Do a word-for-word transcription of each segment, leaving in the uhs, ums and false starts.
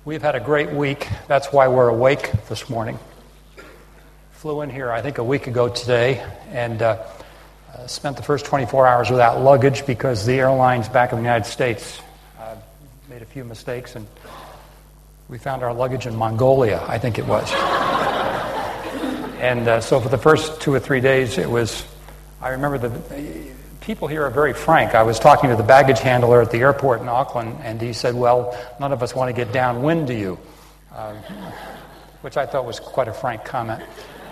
We've had a great week. That's why we're awake this morning. Flew in here, I think, a week ago today, and uh, uh, spent the first twenty-four hours without luggage because the airlines back in the United States uh, made a few mistakes, and we found our luggage in Mongolia, I think it was. And uh, so for the first two or three days, it was, I remember the people here are very frank. I was talking to the baggage handler at the airport in Auckland, and he said, well, none of us want to get downwind to you, uh, which I thought was quite a frank comment.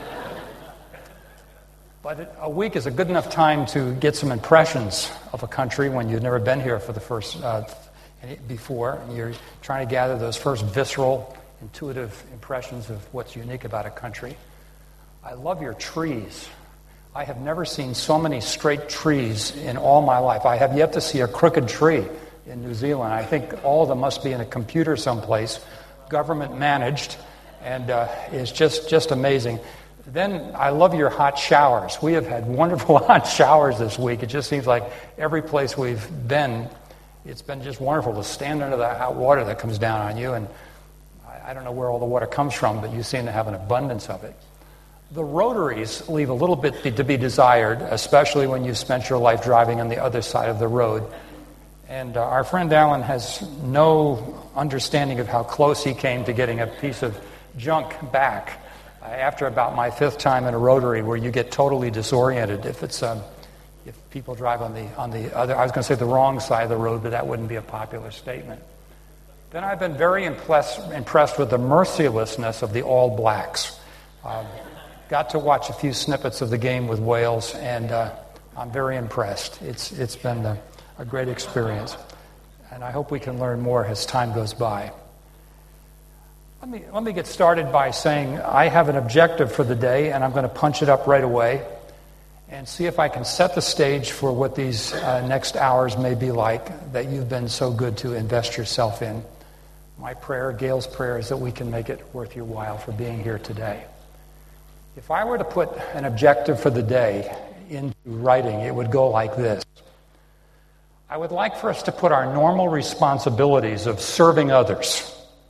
But a week is a good enough time to get some impressions of a country when you've never been here for the first uh, before, and you're trying to gather those first visceral, intuitive impressions of what's unique about a country. I love your trees. I have never seen so many straight trees in all my life. I have yet to see a crooked tree in New Zealand. I think all of them must be in a computer someplace, government managed, and uh, it's just, just amazing. Then I love your hot showers. We have had wonderful hot showers this week. It just seems like every place we've been, it's been just wonderful to stand under the hot water that comes down on you. And I, I don't know where all the water comes from, but you seem to have an abundance of it. The rotaries leave a little bit to be desired, especially when you've spent your life driving on the other side of the road. And uh, our friend Alan has no understanding of how close he came to getting a piece of junk back uh, after about my fifth time in a rotary, where you get totally disoriented if it's um, if people drive on the on the other. I was going to say the wrong side of the road, but that wouldn't be a popular statement. Then I've been very impressed impressed with the mercilessness of the All Blacks. Um, Got to watch a few snippets of the game with Wales, and uh, I'm very impressed. It's It's been a, a great experience, and I hope we can learn more as time goes by. Let me, let me get started by saying I have an objective for the day, and I'm going to punch it up right away and see if I can set the stage for what these uh, next hours may be like that you've been so good to invest yourself in. My prayer, Gail's prayer, is that we can make it worth your while for being here today. If I were to put an objective for the day into writing, it would go like this. I would like for us to put our normal responsibilities of serving others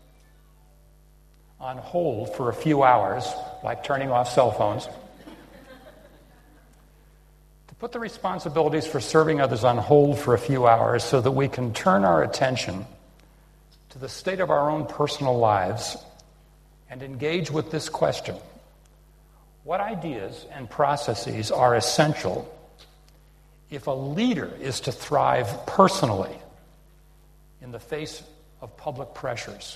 on hold for a few hours, like turning off cell phones. To put the responsibilities for serving others on hold for a few hours so that we can turn our attention to the state of our own personal lives and engage with this question. What ideas and processes are essential if a leader is to thrive personally in the face of public pressures?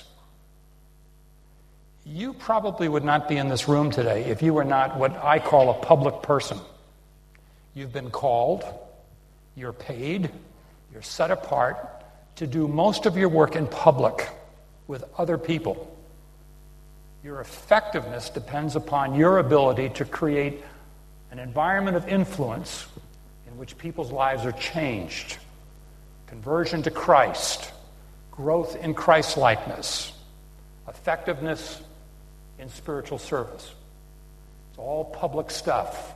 You probably would not be in this room today if you were not what I call a public person. You've been called, you're paid, you're set apart to do most of your work in public with other people. Your effectiveness depends upon your ability to create an environment of influence in which people's lives are changed. Conversion to Christ, growth in Christ-likeness, effectiveness in spiritual service. It's all public stuff.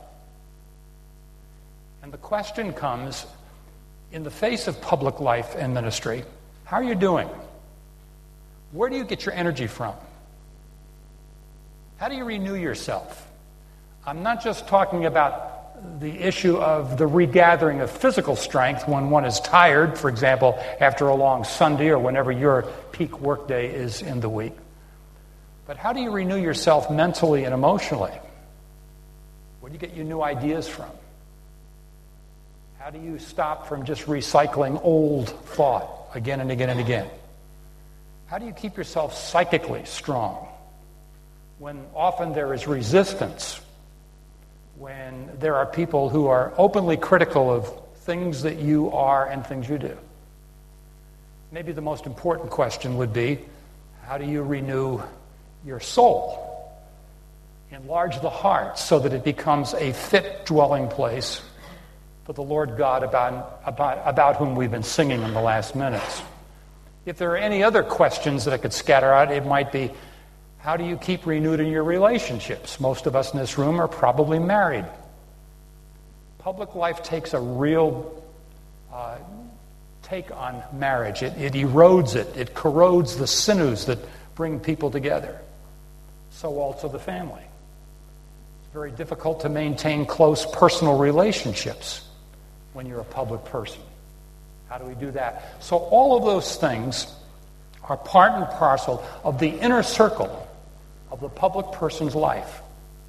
And the question comes, in the face of public life and ministry, how are you doing? Where do you get your energy from? How do you renew yourself? I'm not just talking about the issue of the regathering of physical strength when one is tired, for example, after a long Sunday or whenever your peak workday is in the week. But how do you renew yourself mentally and emotionally? Where do you get your new ideas from? How do you stop from just recycling old thought again and again and again? How do you keep yourself psychically strong when often there is resistance, when there are people who are openly critical of things that you are and things you do? Maybe the most important question would be, how do you renew your soul? Enlarge the heart so that it becomes a fit dwelling place for the Lord God about, about, about whom we've been singing in the last minutes. If there are any other questions that I could scatter out, it might be, how do you keep renewed in your relationships? Most of us in this room are probably married. Public life takes a real uh, take on marriage. It, it erodes it. It corrodes the sinews that bring people together. So also the family. It's very difficult to maintain close personal relationships when you're a public person. How do we do that? So all of those things are part and parcel of the inner circle of the public person's life.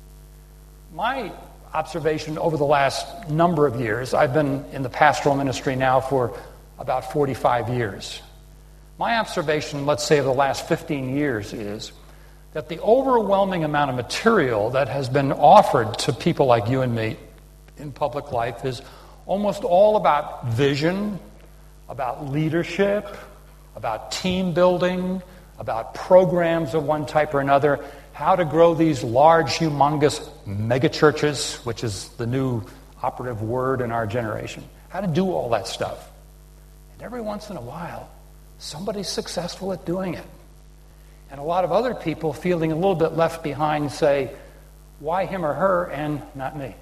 My observation over the last number of years, I've been in the pastoral ministry now for about forty-five years. My observation, let's say, of the last fifteen years is that the overwhelming amount of material that has been offered to people like you and me in public life is almost all about vision, about leadership, about team building, about programs of one type or another, how to grow these large, humongous megachurches, which is the new operative word in our generation, how to do all that stuff. And every once in a while, somebody's successful at doing it. And a lot of other people feeling a little bit left behind say, why him or her and not me?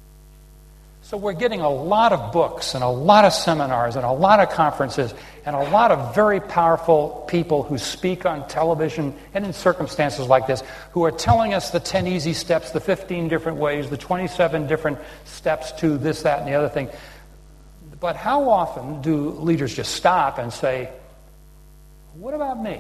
So we're getting a lot of books and a lot of seminars and a lot of conferences and a lot of very powerful people who speak on television and in circumstances like this who are telling us the ten easy steps, the fifteen different ways, the twenty-seven different steps to this, that, and the other thing. But how often do leaders just stop and say, what about me?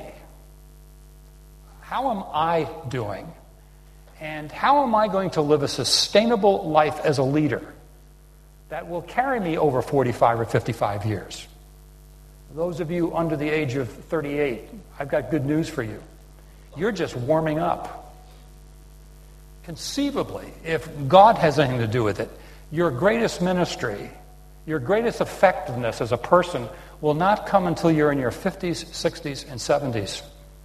How am I doing? And how am I going to live a sustainable life as a leader that will carry me over forty-five or fifty-five years? Those of you under the age of thirty-eight, I've got good news for you. You're just warming up. Conceivably, if God has anything to do with it, your greatest ministry, your greatest effectiveness as a person will not come until you're in your fifties, sixties, and seventies.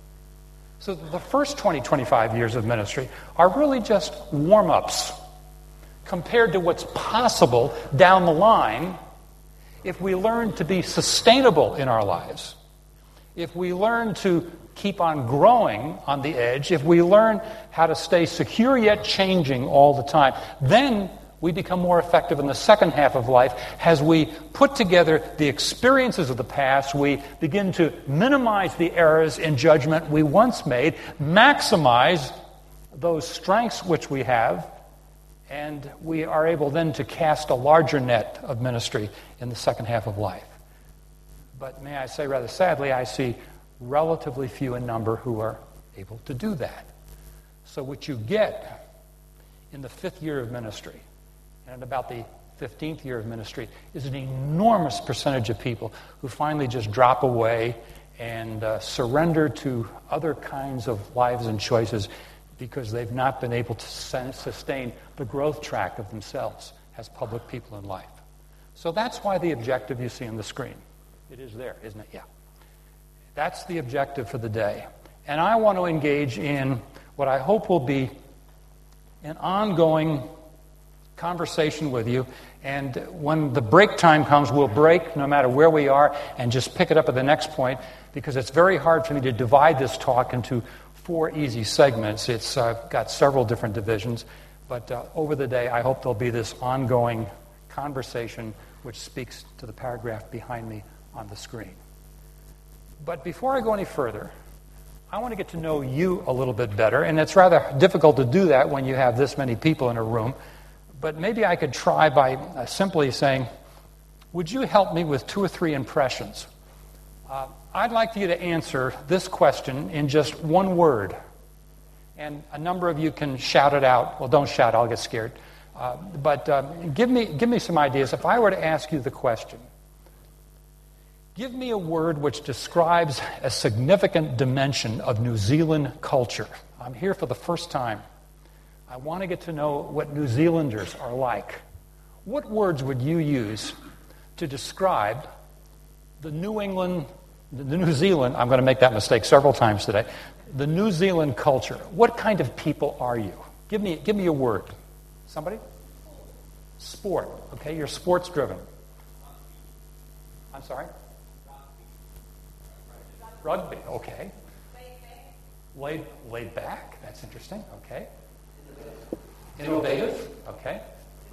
So the first twenty, twenty-five years of ministry are really just warm-ups compared to what's possible down the line if we learn to be sustainable in our lives, if we learn to keep on growing on the edge, if we learn how to stay secure yet changing all the time, then we become more effective in the second half of life as we put together the experiences of the past. We begin to minimize the errors in judgment we once made, maximize those strengths which we have, and we are able then to cast a larger net of ministry in the second half of life. But may I say rather sadly, I see relatively few in number who are able to do that. So what you get in the fifth year of ministry, and about the fifteenth year of ministry, is an enormous percentage of people who finally just drop away and uh, surrender to other kinds of lives and choices because they've not been able to sustain the growth track of themselves as public people in life. So that's why the objective you see on the screen. It is there, isn't it? Yeah. That's the objective for the day. And I want to engage in what I hope will be an ongoing conversation with you, and when the break time comes, we'll break no matter where we are and just pick it up at the next point, because it's very hard for me to divide this talk into four easy segments. It's uh, got several different divisions, but uh, over the day I hope there'll be this ongoing conversation which speaks to the paragraph behind me on the screen. But before I go any further, I want to get to know you a little bit better, and it's rather difficult to do that when you have this many people in a room. But maybe I could try by uh, simply saying, would you help me with two or three impressions? Uh, I'd like you to answer this question in just one word. And a number of you can shout it out. Well, don't shout, I'll get scared. Uh, but uh, give me, give me some ideas. If I were to ask you the question, give me a word which describes a significant dimension of New Zealand culture. I'm here for the first time. I want to get to know what New Zealanders are like. What words would you use to describe the New England, the New Zealand, I'm going to make that mistake several times today, the New Zealand culture? What kind of people are you? Give me, give me a word. Somebody? Sport. Okay, you're sports driven. I'm sorry? Rugby. Okay. Laid, laid back. That's interesting. Okay. Innovative. Okay.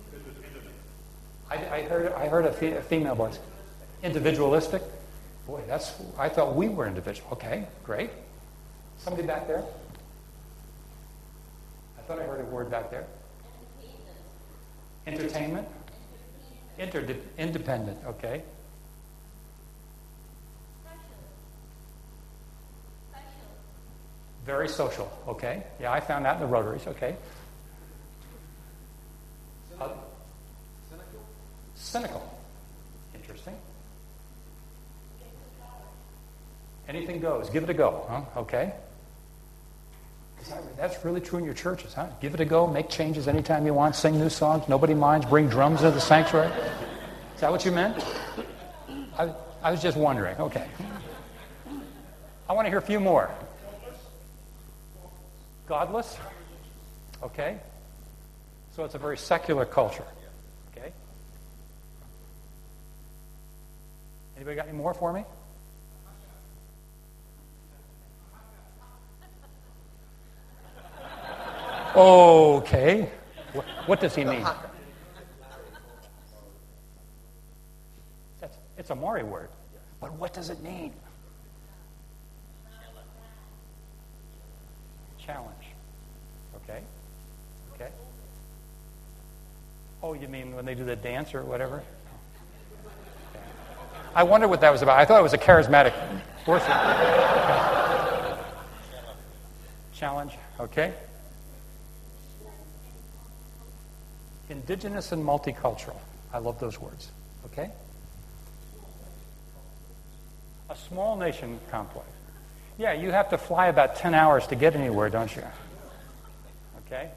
I, I heard. I heard a, fe- a female voice. Individualistic. Boy, that's. I thought we were individual. Okay, great. Somebody back there? I thought I heard a word back there. Entertainment? Inter- independent, okay. Very social, okay. Yeah, I found that in the Rotaries, okay. Uh, cynical. Cynical. Interesting. Anything goes. Give it a go, huh? Okay. That's really true in your churches, huh? Give it a go, make changes anytime you want, sing new songs, nobody minds, bring drums into the sanctuary. Is that what you meant? I, I was just wondering. Okay. I want to hear a few more. Godless? Okay. So it's a very secular culture. Okay. Anybody got any more for me? Okay. What, what does he mean? That's, it's a Maori word. But what does it mean? Challenge. Okay. Okay. Oh, you mean when they do the dance or whatever? Okay. I wonder what that was about. I thought it was a charismatic worship. Challenge. Okay. Indigenous and multicultural. I love those words. Okay? A small nation complex. Yeah, you have to fly about ten hours to get anywhere, don't you? Okay?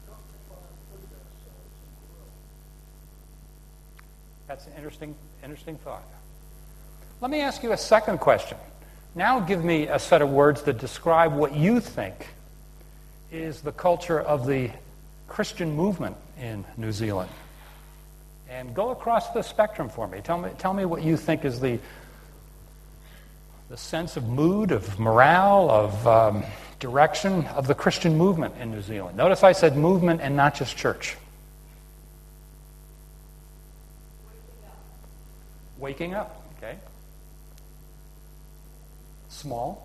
That's an interesting, interesting thought. Let me ask you a second question. Now give me a set of words that describe what you think is the culture of the Christian movement in New Zealand. And go across the spectrum for me. Tell me, tell me what you think is the, the sense of mood, of morale, of um, direction of the Christian movement in New Zealand. Notice I said movement and not just church. Waking up. Waking up, okay. Small.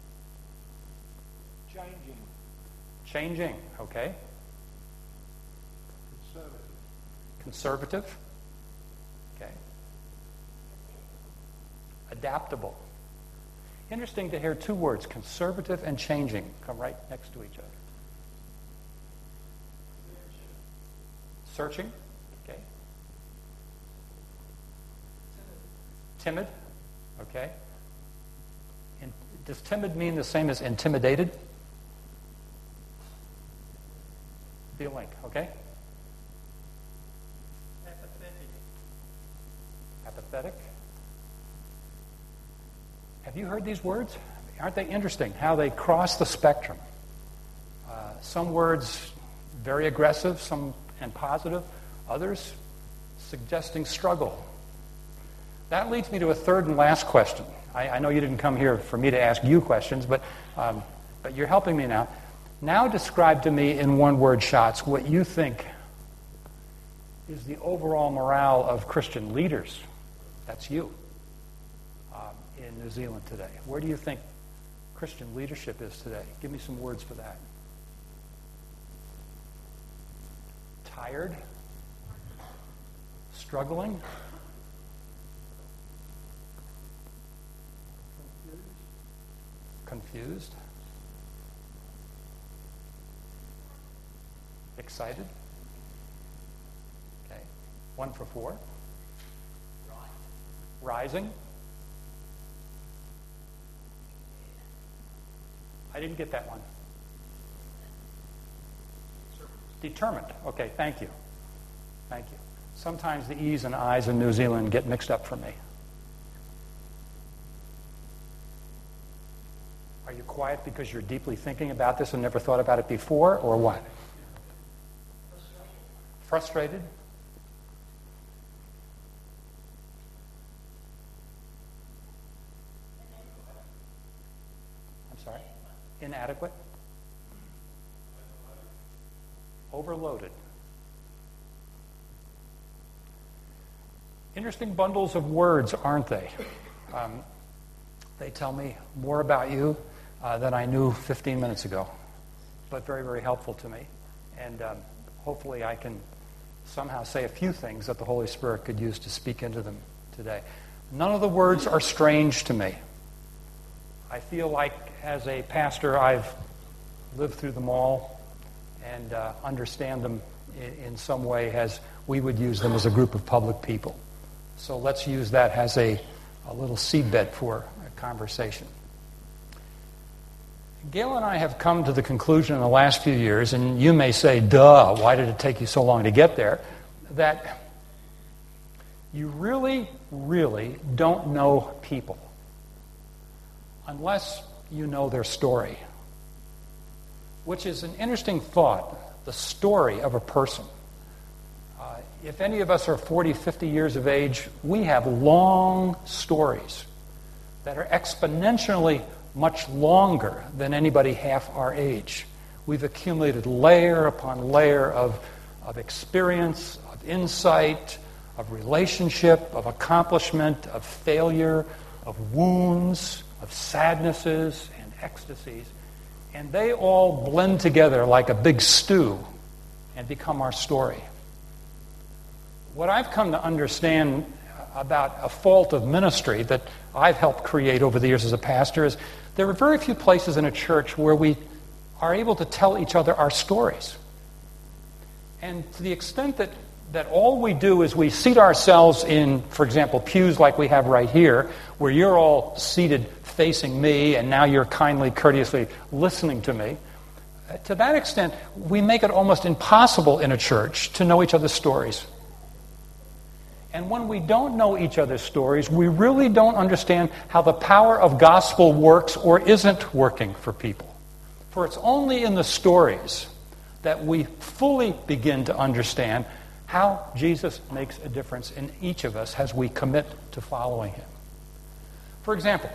Changing. Changing, okay. Conservative. Okay. Adaptable. Interesting to hear two words, conservative and changing, come right next to each other. Searching. Okay. Timid. Okay. And does timid mean the same as intimidated? Be a link, okay? Apathetic. Have you heard these words? Aren't they interesting how they cross the spectrum? Uh, some words very aggressive, some and positive, others suggesting struggle. That leads me to a third and last question. I, I know you didn't come here for me to ask you questions, but um, but you're helping me now. Now describe to me in one-word shots what you think is the overall morale of Christian leaders. That's you um, in New Zealand today. Where do you think Christian leadership is today? Give me some words for that. Tired? Struggling? Confused? Excited? Okay. One for four. Rising? I didn't get that one. Determined. Okay, thank you. Thank you. Sometimes the E's and I's in New Zealand get mixed up for me. Are you quiet because you're deeply thinking about this and never thought about it before, or what? Frustrated? I'm sorry? Inadequate? Overloaded. Interesting bundles of words, aren't they? Um, they tell me more about you uh, than I knew fifteen minutes ago, but very, very helpful to me. And um, hopefully I can somehow say a few things that the Holy Spirit could use to speak into them today. None of the words are strange to me. I feel like as a pastor I've lived through them all and uh, understand them in, in some way as we would use them as a group of public people. So let's use that as a, a little seedbed for a conversation. Gail and I have come to the conclusion in the last few years, and you may say, duh, why did it take you so long to get there, that you really, really don't know people unless you know their story, which is an interesting thought, the story of a person. Uh, if any of us are forty, fifty years of age, we have long stories that are exponentially much longer than anybody half our age. We've accumulated layer upon layer of, of experience, of insight, of relationship, of accomplishment, of failure, of wounds, of sadnesses and ecstasies. And they all blend together like a big stew and become our story. What I've come to understand about a fault of ministry that I've helped create over the years as a pastor is there are very few places in a church where we are able to tell each other our stories. And to the extent that, that all we do is we seat ourselves in, for example, pews like we have right here, where you're all seated facing me and now you're kindly, courteously listening to me, to that extent, we make it almost impossible in a church to know each other's stories. And when we don't know each other's stories, we really don't understand how the power of gospel works or isn't working for people. For it's only in the stories that we fully begin to understand how Jesus makes a difference in each of us as we commit to following him. For example,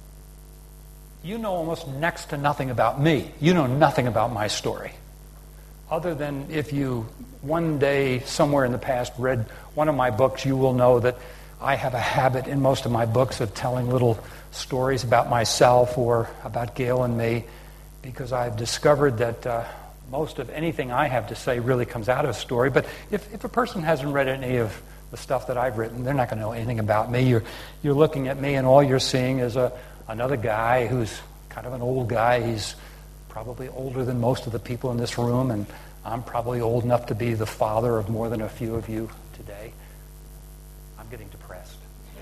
you know almost next to nothing about me. You know nothing about my story. Other than if you one day somewhere in the past read one of my books, you will know that I have a habit in most of my books of telling little stories about myself or about Gail and me, because I've discovered that uh, most of anything I have to say really comes out of a story. But if, if a person hasn't read any of the stuff that I've written, they're not going to know anything about me. You're, you're looking at me and all you're seeing is a, another guy who's kind of an old guy. He's probably older than most of the people in this room, and I'm probably old enough to be the father of more than a few of you today. I'm getting depressed.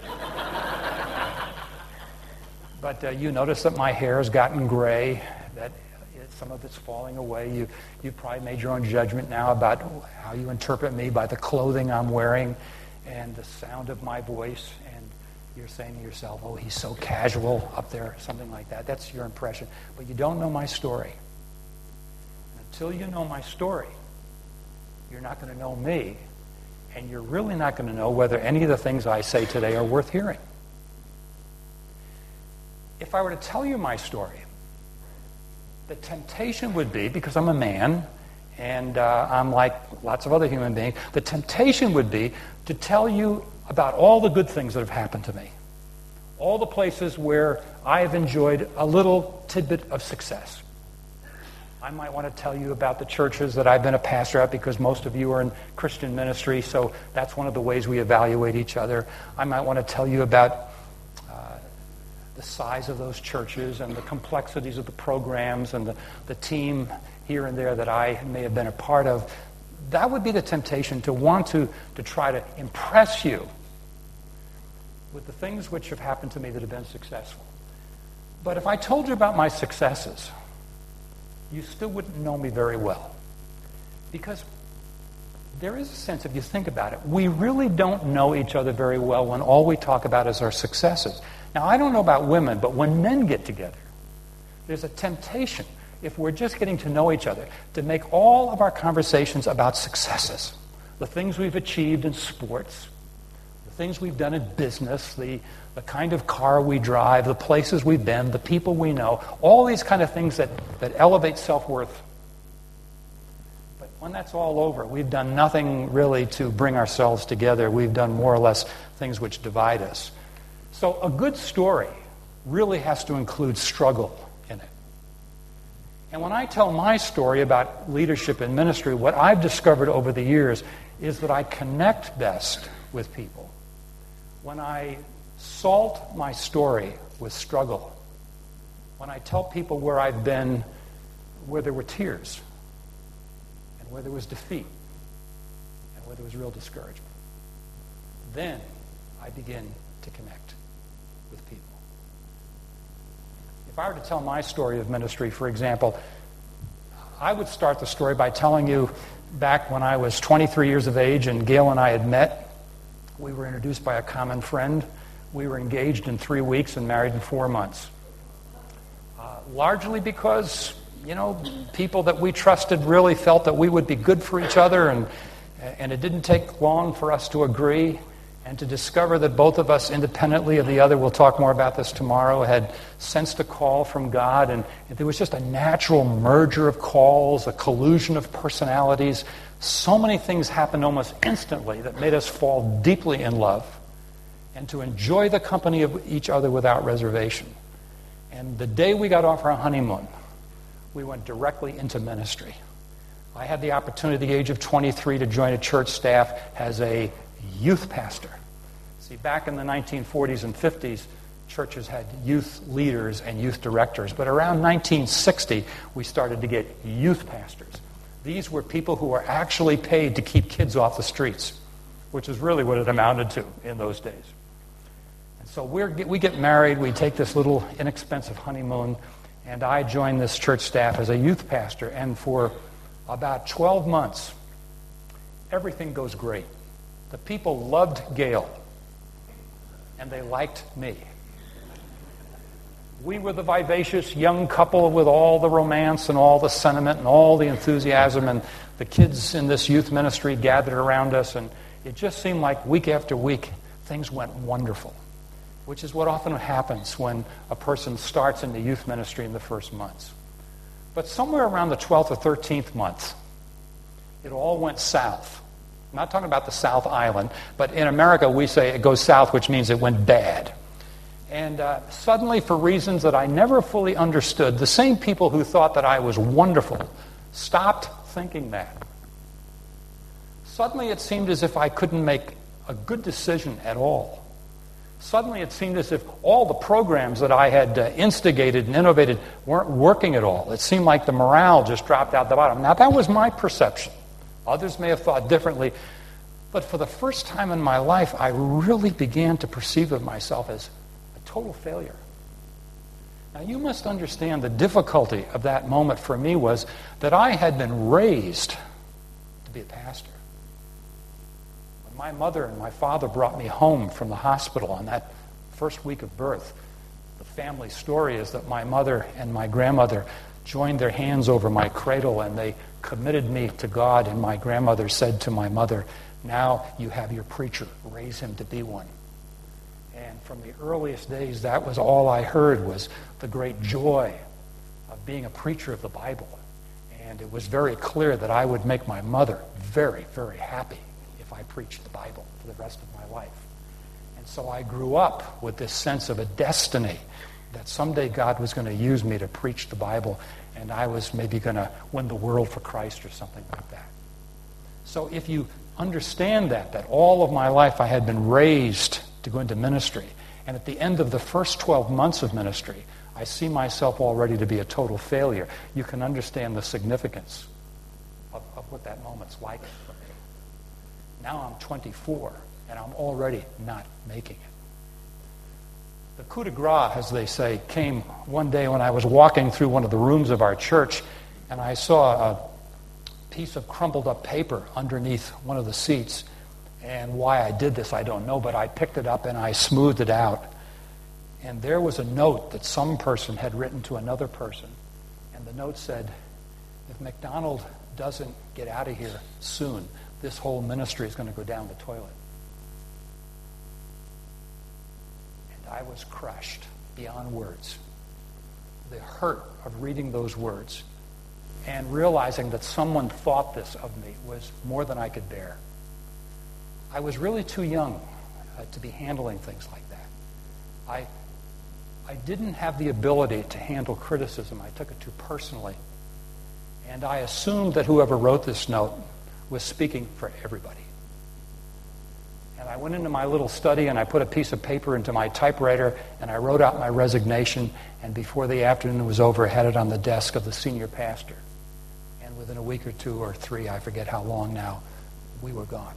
But uh, you notice that my hair has gotten gray, that it, some of it's falling away. You, you've probably made your own judgment now about how you interpret me by the clothing I'm wearing and the sound of my voice. And you're saying to yourself, oh, he's so casual up there, something like that. That's your impression. But you don't know my story. Until you know my story, you're not going to know me, and you're really not going to know whether any of the things I say today are worth hearing. If I were to tell you my story, the temptation would be, because I'm a man, and uh, I'm like lots of other human beings, the temptation would be to tell you about all the good things that have happened to me, all the places where I have enjoyed a little tidbit of success. I might want to tell you about the churches that I've been a pastor at, because most of you are in Christian ministry, so that's one of the ways we evaluate each other. I might want to tell you about uh, the size of those churches and the complexities of the programs and the, the team here and there that I may have been a part of. That would be the temptation, to want to, to try to impress you with the things which have happened to me that have been successful. But if I told you about my successes, you still wouldn't know me very well. Because there is a sense, if you think about it, we really don't know each other very well when all we talk about is our successes. Now, I don't know about women, but when men get together, there's a temptation, if we're just getting to know each other, to make all of our conversations about successes. The things we've achieved in sports, the things we've done in business, the the kind of car we drive, the places we've been, the people we know, all these kind of things that, that elevate self-worth. But when that's all over, we've done nothing really to bring ourselves together. We've done more or less things which divide us. So a good story really has to include struggle in it. And when I tell my story about leadership and ministry, what I've discovered over the years is that I connect best with people when I salt my story with struggle, when I tell people where I've been, where there were tears, and where there was defeat, and where there was real discouragement. Then I begin to connect with people. If I were to tell my story of ministry, for example, I would start the story by telling you back when I was twenty-three years of age and Gail and I had met. We were introduced by a common friend. We were engaged in three weeks and married in four months. Uh, largely because, you know, people that we trusted really felt that we would be good for each other, and and it didn't take long for us to agree and to discover that both of us, independently of the other, we'll talk more about this tomorrow, had sensed a call from God, and there was just a natural merger of calls, a collusion of personalities. So many things happened almost instantly that made us fall deeply in love and to enjoy the company of each other without reservation. And the day we got off our honeymoon, we went directly into ministry. I had the opportunity at the age of twenty-three to join a church staff as a youth pastor. See, back in the nineteen forties and fifties, churches had youth leaders and youth directors. But around nineteen sixty, we started to get youth pastors. These were people who were actually paid to keep kids off the streets, which is really what it amounted to in those days. And so we're, we get married, we take this little inexpensive honeymoon, and I join this church staff as a youth pastor. And for about twelve months, everything goes great. The people loved Gail, and they liked me. We were the vivacious young couple with all the romance and all the sentiment and all the enthusiasm, and the kids in this youth ministry gathered around us, and it just seemed like week after week things went wonderful, which is what often happens when a person starts in the youth ministry in the first months. But somewhere around the twelfth or thirteenth month, it all went south. I'm not talking about the South Island, but in America we say it goes south, which means it went bad. And uh, suddenly, for reasons that I never fully understood, the same people who thought that I was wonderful stopped thinking that. Suddenly it seemed as if I couldn't make a good decision at all. Suddenly it seemed as if all the programs that I had uh, instigated and innovated weren't working at all. It seemed like the morale just dropped out the bottom. Now, that was my perception. Others may have thought differently. But for the first time in my life, I really began to perceive of myself as a total failure. Now, you must understand the difficulty of that moment for me was that I had been raised to be a pastor. When my mother and my father brought me home from the hospital on that first week of birth, the family story is that my mother and my grandmother joined their hands over my cradle and they committed me to God, and my grandmother said to my mother, "Now you have your preacher, raise him to be one." And from the earliest days, that was all I heard, was the great joy of being a preacher of the Bible. And it was very clear that I would make my mother very, very happy if I preached the Bible for the rest of my life. And so I grew up with this sense of a destiny that someday God was going to use me to preach the Bible, and I was maybe going to win the world for Christ or something like that. So if you understand that, that all of my life I had been raised to go into ministry, and at the end of the first twelve months of ministry, I see myself already to be a total failure, you can understand the significance of, of what that moment's like for me. Now I'm twenty-four, and I'm already not making it. The coup de grace, as they say, came one day when I was walking through one of the rooms of our church, and I saw a piece of crumpled up paper underneath one of the seats. And why I did this, I don't know, but I picked it up and I smoothed it out. And there was a note that some person had written to another person. And the note said, "If MacDonald doesn't get out of here soon, this whole ministry is going to go down the toilet." And I was crushed beyond words. The hurt of reading those words and realizing that someone thought this of me was more than I could bear. I was really too young uh, to be handling things like that. I, I didn't have the ability to handle criticism. I took it too personally. And I assumed that whoever wrote this note was speaking for everybody. And I went into my little study and I put a piece of paper into my typewriter and I wrote out my resignation, and before the afternoon was over, I had it on the desk of the senior pastor. And within a week or two or three, I forget how long now, we were gone.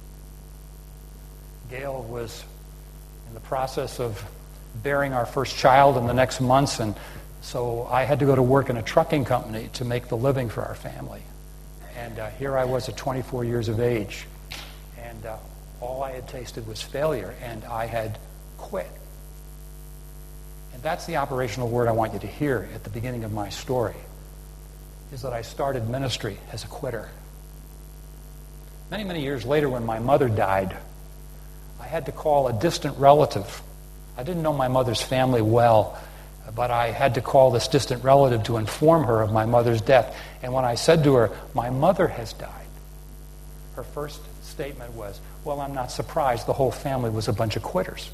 Gail was in the process of bearing our first child in the next months, and so I had to go to work in a trucking company to make the living for our family. And uh, here I was at twenty-four years of age, and uh, all I had tasted was failure, and I had quit. And that's the operational word I want you to hear at the beginning of my story, is that I started ministry as a quitter. Many, many years later, when my mother died, I had to call a distant relative. I didn't know my mother's family well, but I had to call this distant relative to inform her of my mother's death. And when I said to her, "My mother has died," her first statement was, "Well, I'm not surprised. The whole family was a bunch of quitters."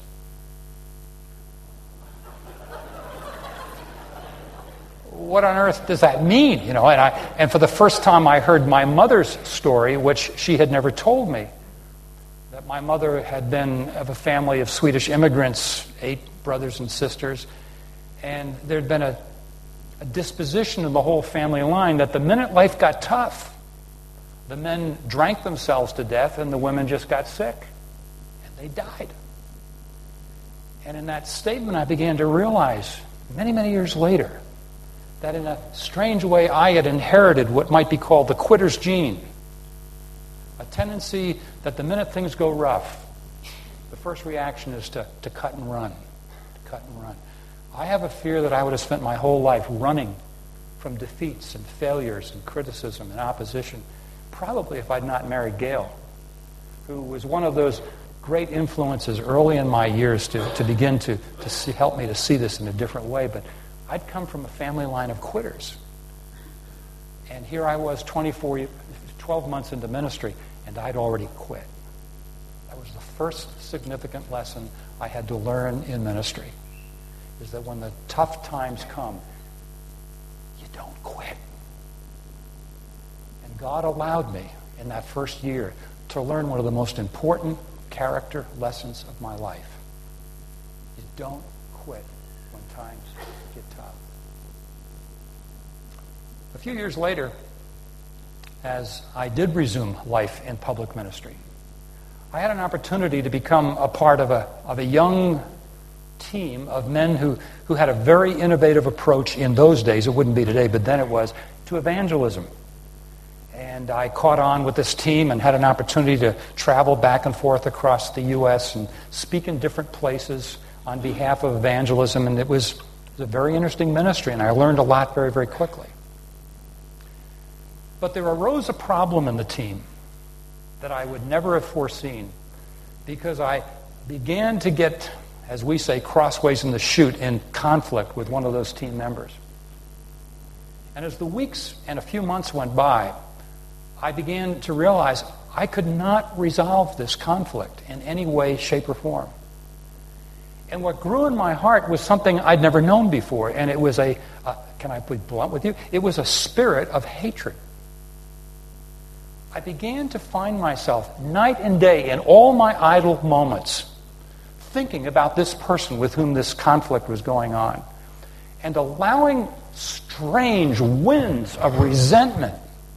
What on earth does that mean? You know, and I and for the first time I heard my mother's story, which she had never told me. That my mother had been of a family of Swedish immigrants, eight brothers and sisters, and there'd been a, a disposition in the whole family line that the minute life got tough, the men drank themselves to death and the women just got sick, and they died. And in that statement I began to realize, many, many years later, that in a strange way I had inherited what might be called the quitter's gene. A tendency that the minute things go rough, the first reaction is to, to cut and run. To cut and run. I have a fear that I would have spent my whole life running from defeats and failures and criticism and opposition, probably if I'd not married Gail, who was one of those great influences early in my years to, to begin to, to see, help me to see this in a different way. But I'd come from a family line of quitters. And here I was, twenty-four, twelve months into ministry, and I'd already quit. That was the first significant lesson I had to learn in ministry, is that when the tough times come, you don't quit. And God allowed me in that first year to learn one of the most important character lessons of my life. You don't quit when times get tough. A few years later, as I did resume life in public ministry, I had an opportunity to become a part of a, of a young team of men who, who had a very innovative approach in those days. It wouldn't be today, but then it was, to evangelism. And I caught on with this team and had an opportunity to travel back and forth across the U S and speak in different places on behalf of evangelism. And it was, it was a very interesting ministry, and I learned a lot very, very quickly. But there arose a problem in the team that I would never have foreseen, because I began to get, as we say, crossways in the chute, in conflict with one of those team members. And as the weeks and a few months went by, I began to realize I could not resolve this conflict in any way, shape, or form. And what grew in my heart was something I'd never known before, and it was a, uh, can I be blunt with you? It was a spirit of hatred. I began to find myself night and day in all my idle moments thinking about this person with whom this conflict was going on, and allowing strange winds of resentment,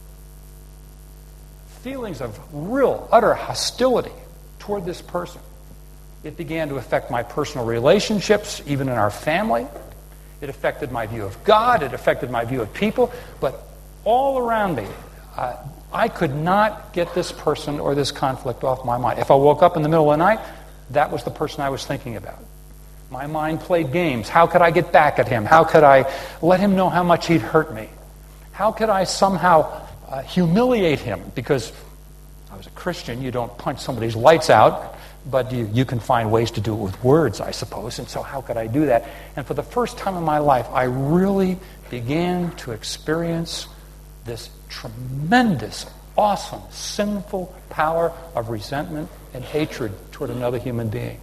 feelings of real, utter hostility toward this person. It began to affect my personal relationships, even in our family. It affected my view of God. It affected my view of people. But all around me, uh, I could not get this person or this conflict off my mind. If I woke up in the middle of the night, that was the person I was thinking about. My mind played games. How could I get back at him? How could I let him know how much he'd hurt me? How could I somehow uh, humiliate him? Because I was a Christian, you don't punch somebody's lights out, but you, you can find ways to do it with words, I suppose. And so how could I do that? And for the first time in my life, I really began to experience this tremendous, awesome, sinful power of resentment and hatred toward another human being.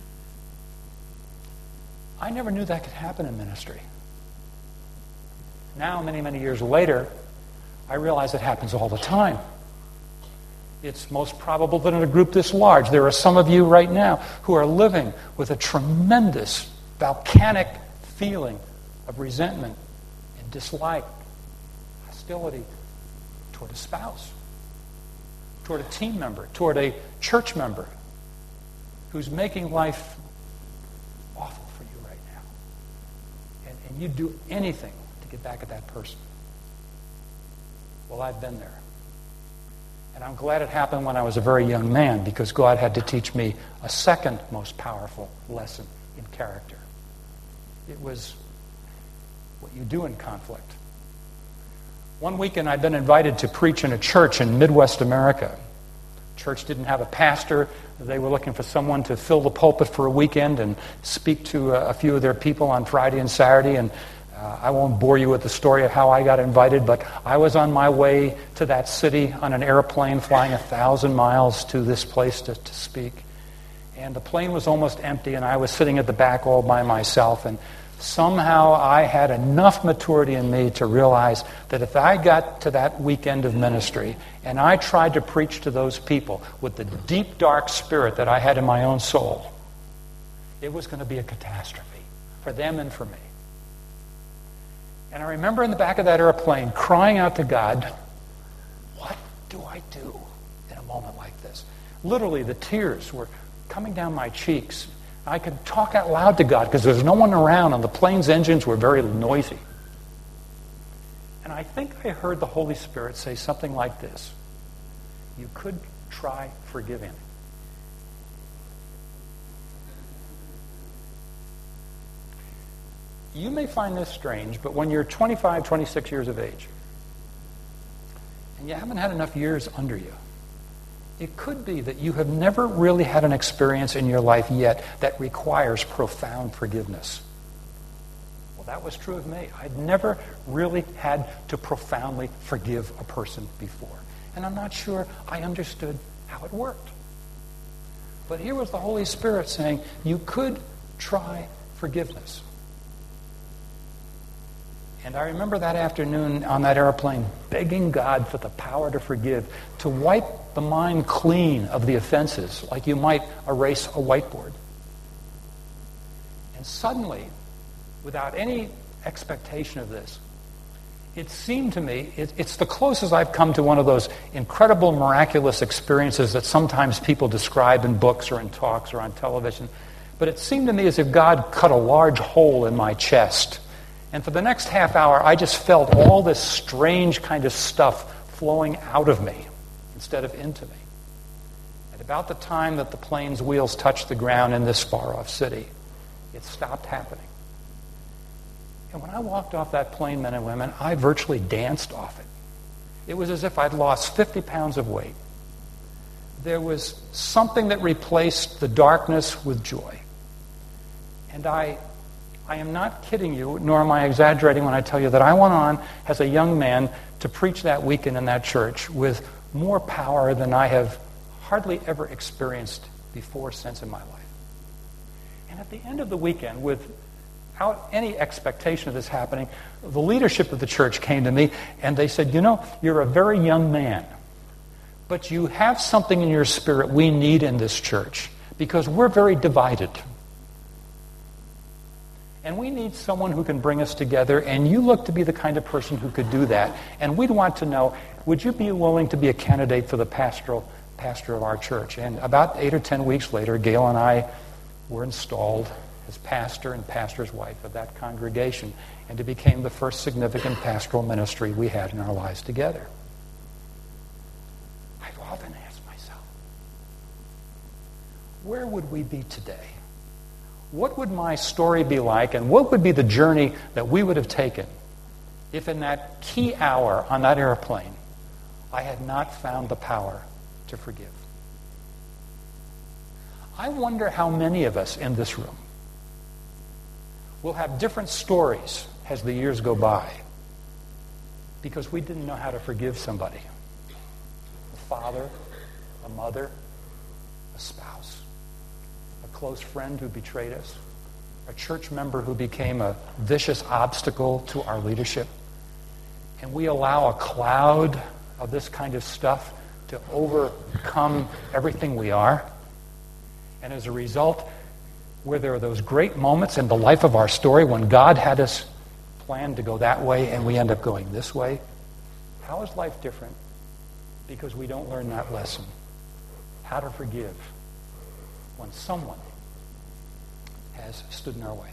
I never knew that could happen in ministry. Now, many, many years later, I realize it happens all the time. It's most probable that in a group this large, there are some of you right now who are living with a tremendous volcanic feeling of resentment and dislike, hostility toward a spouse, toward a team member, toward a church member who's making life awful for you right now. And, and you'd do anything to get back at that person. Well, I've been there. And I'm glad it happened when I was a very young man, because God had to teach me a second most powerful lesson in character. It was what you do in conflict. One weekend I'd been invited to preach in a church in Midwest America. The church didn't have a pastor. They were looking for someone to fill the pulpit for a weekend and speak to a, a few of their people on Friday and Saturday. And uh, I won't bore you with the story of how I got invited, but I was on my way to that city on an airplane flying a thousand miles to this place to, to speak. And the plane was almost empty, and I was sitting at the back all by myself. And somehow I had enough maturity in me to realize that if I got to that weekend of ministry and I tried to preach to those people with the deep, dark spirit that I had in my own soul, it was going to be a catastrophe for them and for me. And I remember in the back of that airplane crying out to God, what do I do in a moment like this? Literally, the tears were coming down my cheeks. I could talk out loud to God because there was no one around, and the plane's engines were very noisy. And I think I heard the Holy Spirit say something like this: you could try forgiving. You may find this strange, but when you're twenty-five, twenty-six years of age, and you haven't had enough years under you, it could be that you have never really had an experience in your life yet that requires profound forgiveness. Well, that was true of me. I'd never really had to profoundly forgive a person before. And I'm not sure I understood how it worked. But here was the Holy Spirit saying, you could try forgiveness. And I remember that afternoon on that airplane begging God for the power to forgive, to wipe the mind clean of the offenses, like you might erase a whiteboard. And suddenly, without any expectation of this, it seemed to me, it, it's the closest I've come to one of those incredible, miraculous experiences that sometimes people describe in books or in talks or on television. But it seemed to me as if God cut a large hole in my chest. And for the next half hour, I just felt all this strange kind of stuff flowing out of me instead of into me. At about the time that the plane's wheels touched the ground in this far-off city, it stopped happening. And when I walked off that plane, men and women, I virtually danced off it. It was as if I'd lost fifty pounds of weight. There was something that replaced the darkness with joy. And I... I am not kidding you, nor am I exaggerating when I tell you that I went on as a young man to preach that weekend in that church with more power than I have hardly ever experienced before or since in my life. And at the end of the weekend, without any expectation of this happening, the leadership of the church came to me and they said, you know, you're a very young man, but you have something in your spirit we need in this church because we're very divided. And we need someone who can bring us together, and you look to be the kind of person who could do that. And we'd want to know, would you be willing to be a candidate for the pastoral pastor of our church? And about eight or ten weeks later, Gail and I were installed as pastor and pastor's wife of that congregation, and it became the first significant pastoral ministry we had in our lives together. I've often asked myself, where would we be today? What would my story be like, and what would be the journey that we would have taken if in that key hour on that airplane I had not found the power to forgive? I wonder how many of us in this room will have different stories as the years go by because we didn't know how to forgive somebody. A father, a mother, a spouse, a close friend who betrayed us, a church member who became a vicious obstacle to our leadership. and we allow a cloud of this kind of stuff to overcome everything we are. And as a result, where there are those great moments in the life of our story when God had us planned to go that way and we end up going this way, how is life different? Because we don't learn that lesson. How to forgive when someone has stood in our way.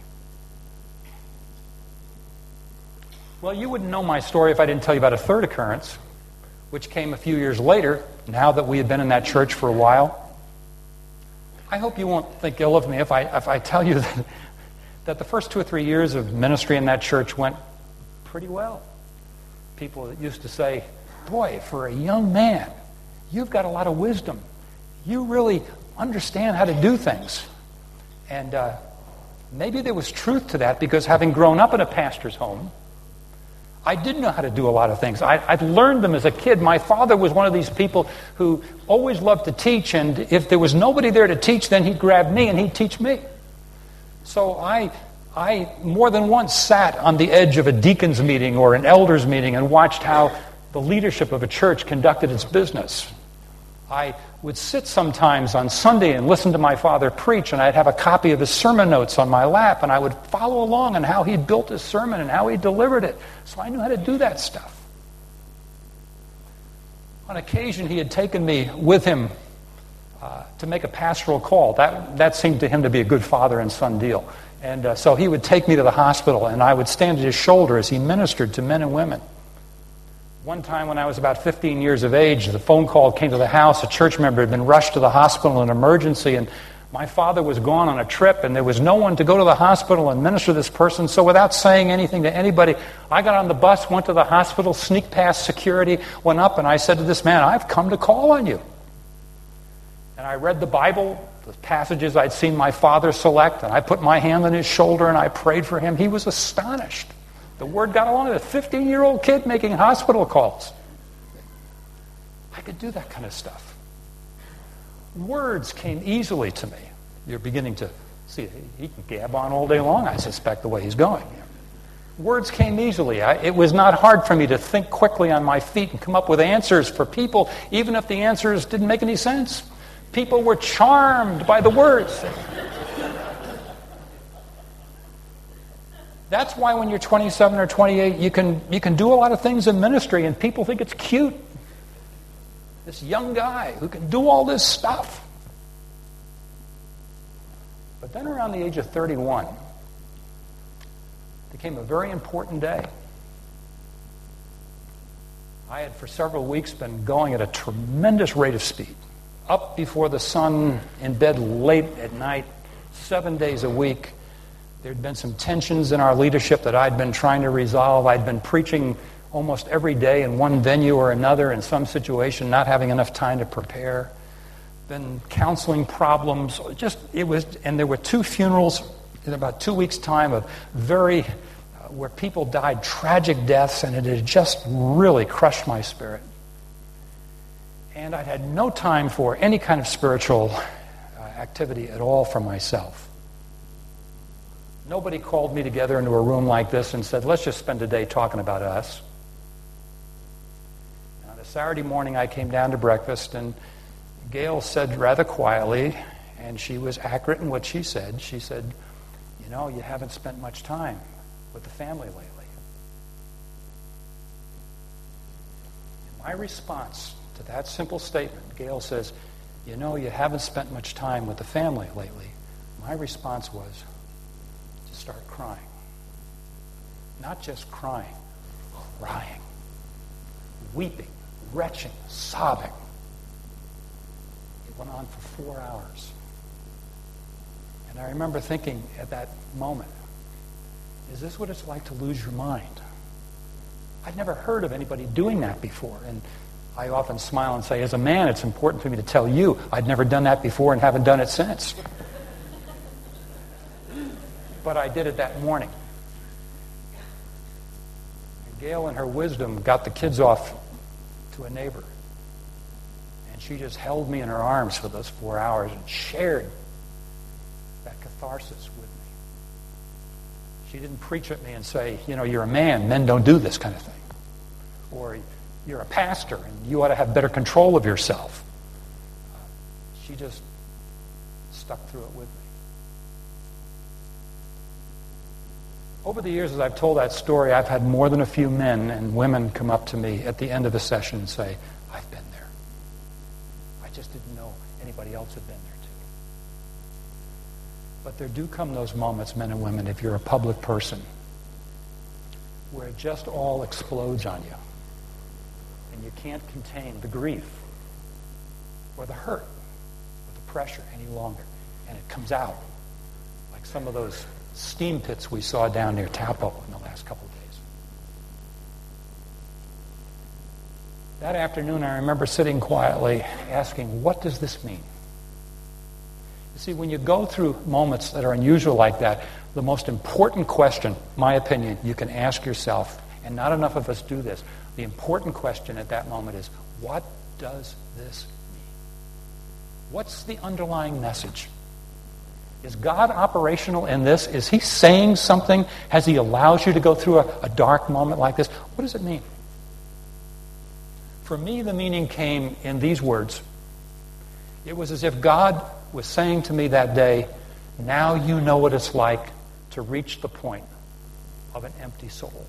Well, you wouldn't know my story if I didn't tell you about a third occurrence, which came a few years later, now that we had been in that church for a while. I hope you won't think ill of me if I if I tell you that, that the first two or three years of ministry in that church went pretty well. People used to say, boy, for a young man, you've got a lot of wisdom. You really understand how to do things. And uh, maybe there was truth to that, because having grown up in a pastor's home, I did know how to do a lot of things. I, I'd learned them as a kid. My father was one of these people who always loved to teach, and if there was nobody there to teach, then he'd grab me and he'd teach me. So I, I more than once sat on the edge of a deacon's meeting or an elder's meeting and watched how the leadership of a church conducted its business. I would sit sometimes on Sunday and listen to my father preach, and I'd have a copy of his sermon notes on my lap, and I would follow along on how he built his sermon and how he delivered it. So I knew how to do that stuff. On occasion, he had taken me with him uh, to make a pastoral call. That, that seemed to him to be a good father and son deal. And uh, so he would take me to the hospital, and I would stand at his shoulder as he ministered to men and women. One time when I was about fifteen years of age, the phone call came to the house. A church member had been rushed to the hospital in an emergency, and my father was gone on a trip, and there was no one to go to the hospital and minister to this person. So without saying anything to anybody, I got on the bus, went to the hospital, sneaked past security, went up, and I said to this man, I've come to call on you. And I read the Bible, the passages I'd seen my father select, and I put my hand on his shoulder and I prayed for him. He was astonished. The word got along with a fifteen-year-old kid making hospital calls. I could do that kind of stuff. Words came easily to me. You're beginning to see, he can gab on all day long, I suspect, the way he's going. Words came easily. I, it was not hard for me to think quickly on my feet and come up with answers for people, even if the answers didn't make any sense. People were charmed by the words. That's why when you're twenty-seven or twenty-eight, you can you can do a lot of things in ministry, and people think it's cute. This young guy who can do all this stuff. But then around the age of thirty-one, became a very important day. I had for several weeks been going at a tremendous rate of speed. Up before the sun, in bed late at night, seven days a week. There'd been some tensions in our leadership that I'd been trying to resolve. I'd been preaching almost every day in one venue or another in some situation, not having enough time to prepare. Been counseling problems. Just, it was, and there were two funerals in about two weeks' time of very, uh, where people died tragic deaths, and it had just really crushed my spirit. And I'd had no time for any kind of spiritual uh, activity at all for myself. Nobody called me together into a room like this and said, let's just spend a day talking about us. And on a Saturday morning, I came down to breakfast, and Gail said rather quietly, and she was accurate in what she said, she said, you know, you haven't spent much time with the family lately. And my response to that simple statement, Gail says, you know, you haven't spent much time with the family lately. My response was, start crying. Not just crying, crying, weeping, retching, sobbing. It went on for four hours. And I remember thinking at that moment, is this what it's like to lose your mind? I'd never heard of anybody doing that before. And I often smile and say, as a man, it's important for me to tell you I'd never done that before and haven't done it since. But I did it that morning. And Gail, in her wisdom, got the kids off to a neighbor. And she just held me in her arms for those four hours and shared that catharsis with me. She didn't preach at me and say, you know, you're a man, men don't do this kind of thing. or you're a pastor and you ought to have better control of yourself. Uh, she just stuck through it with me. Over the years, as I've told that story, I've had more than a few men and women come up to me at the end of a session and say, I've been there. I just didn't know anybody else had been there too. But there do come those moments, men and women, if you're a public person, where it just all explodes on you. And you can't contain the grief or the hurt or the pressure any longer. And it comes out like some of those steam pits we saw down near Taupo in the last couple of days. That afternoon, I remember sitting quietly asking, what does this mean? You see, when you go through moments that are unusual like that, the most important question, my opinion, you can ask yourself, and not enough of us do this, the important question at that moment is, what does this mean? What's the underlying message? Is God operational in this? Is he saying something? Has he allowed you to go through a, a dark moment like this? What does it mean? For me, the meaning came in these words. It was as if God was saying to me that day, now you know what it's like to reach the point of an empty soul.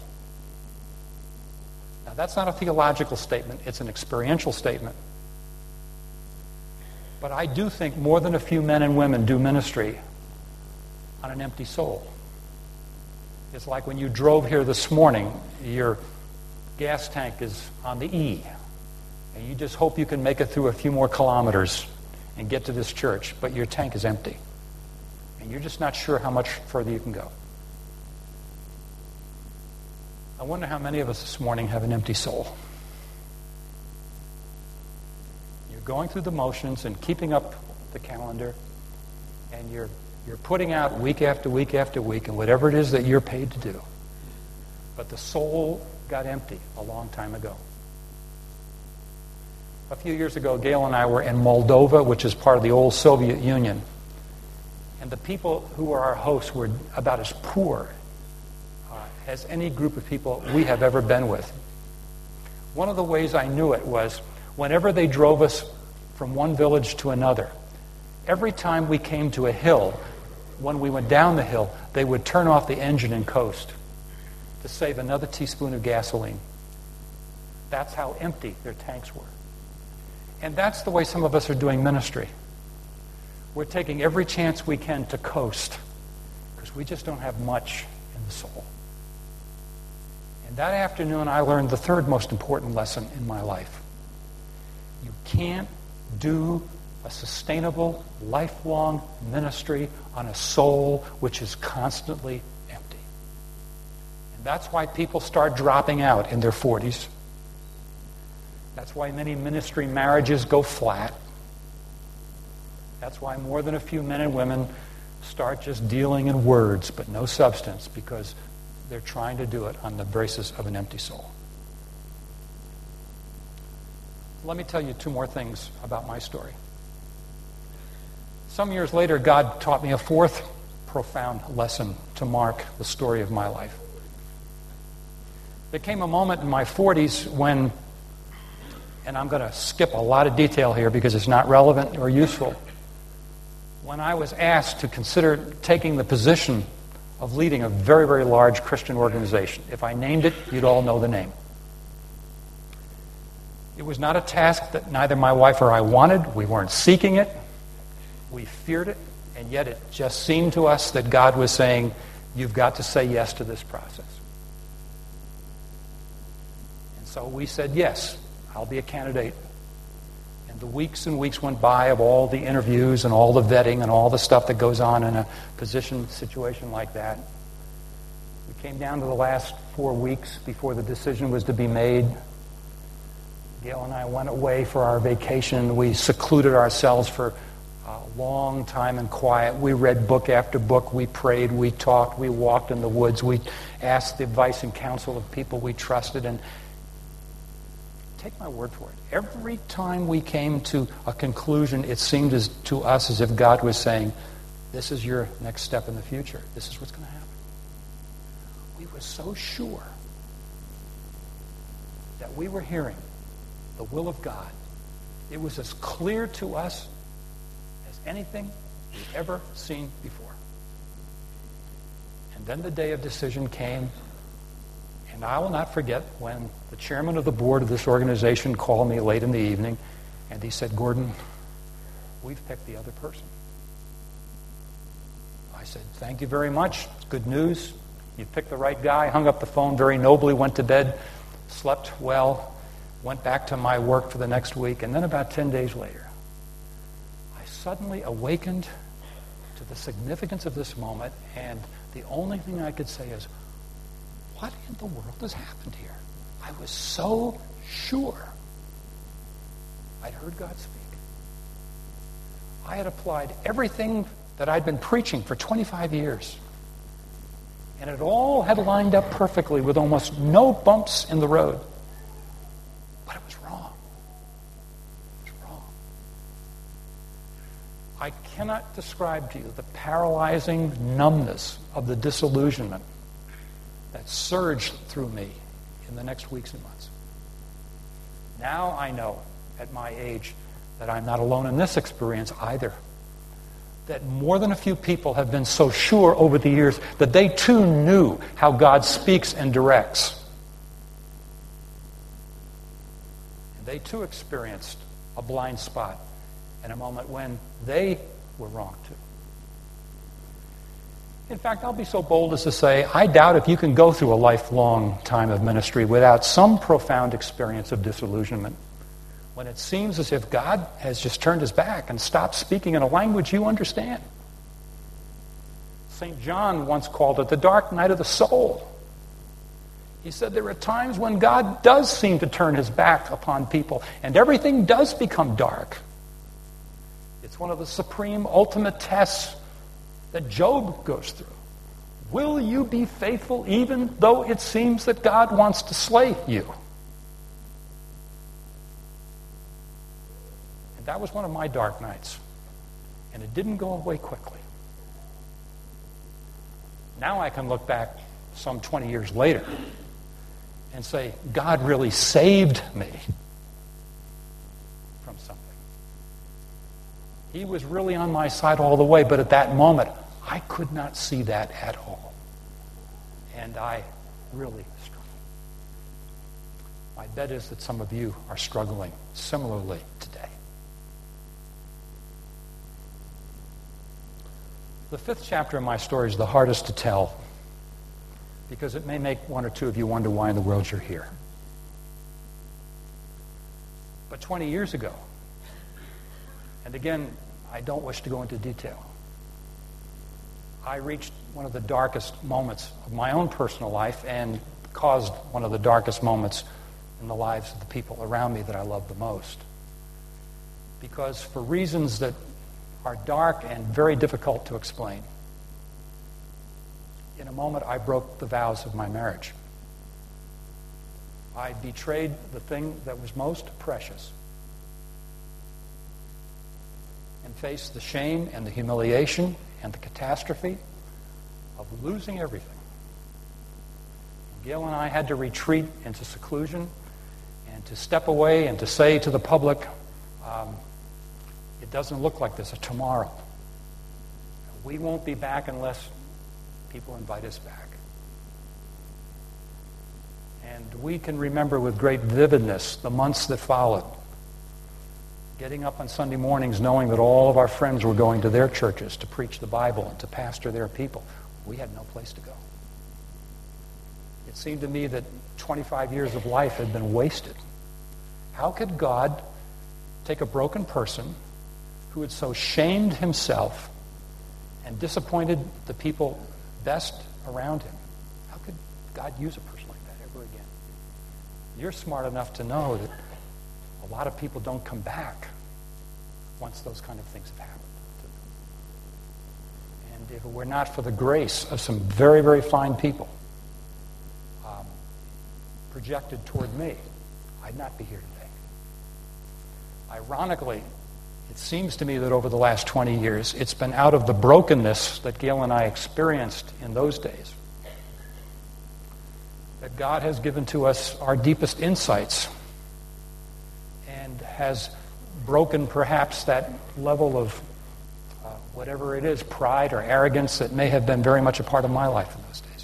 Now, that's not a theological statement. It's an experiential statement. But I do think more than a few men and women do ministry on an empty soul. It's like when you drove here this morning, your gas tank is on the E, and you just hope you can make it through a few more kilometers and get to this church, but your tank is empty. And you're just not sure how much further you can go. I wonder how many of us this morning have an empty soul. Going through the motions and keeping up the calendar, and you're you're putting out week after week after week and whatever it is that you're paid to do. But the soul got empty a long time ago. A few years ago, Gail and I were in Moldova, which is part of the old Soviet Union. And the people who were our hosts were about as poor uh, as any group of people we have ever been with. One of the ways I knew it was whenever they drove us from one village to another, every time we came to a hill, when we went down the hill, they would turn off the engine and coast to save another teaspoon of gasoline. That's how empty their tanks were. And that's the way some of us are doing ministry. We're taking every chance we can to coast because we just don't have much in the soul. And that afternoon, I learned the third most important lesson in my life. You can't do a sustainable, lifelong ministry on a soul which is constantly empty. And that's why people start dropping out in their forties. That's why many ministry marriages go flat. That's why more than a few men and women start just dealing in words but no substance, because they're trying to do it on the basis of an empty soul. Let me tell you two more things about my story. Some years later, God taught me a fourth profound lesson to mark the story of my life. There came a moment in my forties when, and I'm going to skip a lot of detail here because it's not relevant or useful, when I was asked to consider taking the position of leading a very, very large Christian organization. If I named it, you'd all know the name. It was not a task that neither my wife or I wanted. We weren't seeking it. We feared it. And yet it just seemed to us that God was saying, you've got to say yes to this process. And so we said, yes, I'll be a candidate. And the weeks and weeks went by of all the interviews and all the vetting and all the stuff that goes on in a position situation like that. We came down to the last four weeks before the decision was to be made. Gail and I went away for our vacation. We secluded ourselves for a long time in quiet. We read book after book. We prayed. We talked. We walked in the woods. We asked the advice and counsel of people we trusted. And take my word for it, every time we came to a conclusion, it seemed as to us as if God was saying, this is your next step in the future. This is what's going to happen. We were so sure. that we were hearing the will of God. It was as clear to us as anything we'd ever seen before. And then the day of decision came, and I will not forget when the chairman of the board of this organization called me late in the evening, and he said, "Gordon, we've picked the other person." I said, "Thank you very much. It's good news. You picked the right guy." Hung up the phone very nobly, went to bed, slept well, went back to my work for the next week, and then about ten days later, I suddenly awakened to the significance of this moment, and the only thing I could say is, what in the world has happened here? I was so sure I'd heard God speak. I had applied everything that I'd been preaching for twenty-five years, and it all had lined up perfectly with almost no bumps in the road. But it was wrong. It was wrong. I cannot describe to you the paralyzing numbness of the disillusionment that surged through me in the next weeks and months. Now I know, at my age, that I'm not alone in this experience either. That more than a few people have been so sure over the years that they too knew how God speaks and directs. And they too experienced a blind spot in a moment when they were wrong too. In fact, I'll be so bold as to say, I doubt if you can go through a lifelong time of ministry without some profound experience of disillusionment, when it seems as if God has just turned his back and stopped speaking in a language you understand. Saint John once called it the dark night of the soul. He said there are times when God does seem to turn his back upon people, and everything does become dark. It's one of the supreme ultimate tests that Job goes through. Will you be faithful even though it seems that God wants to slay you? And that was one of my dark nights. And it didn't go away quickly. Now I can look back some twenty years later and say, God really saved me from something. He was really on my side all the way, but at that moment, I could not see that at all. And I really struggled. My bet is that some of you are struggling similarly today. The fifth chapter of my story is the hardest to tell because it may make one or two of you wonder why in the world you're here. But twenty years ago, and again, I don't wish to go into detail, I reached one of the darkest moments of my own personal life and caused one of the darkest moments in the lives of the people around me that I love the most. Because for reasons that are dark and very difficult to explain, in a moment I broke the vows of my marriage. I betrayed the thing that was most precious and faced the shame and the humiliation and the catastrophe of losing everything. Gail and I had to retreat into seclusion and to step away and to say to the public, um, it doesn't look like there's a tomorrow. We won't be back unless people invite us back. And we can remember with great vividness the months that followed. Getting up on Sunday mornings knowing that all of our friends were going to their churches to preach the Bible and to pastor their people. We had no place to go. It seemed to me that twenty-five years of life had been wasted. How could God take a broken person who had so shamed himself and disappointed the people best around him? How could God use a person like that ever again? You're smart enough to know that a lot of people don't come back once those kind of things have happened to them. And if it were not for the grace of some very, very fine people um, projected toward me, I'd not be here today. Ironically, it seems to me that over the last twenty years, it's been out of the brokenness that Gail and I experienced in those days that God has given to us our deepest insights and has broken perhaps that level of uh, whatever it is, pride or arrogance that may have been very much a part of my life in those days.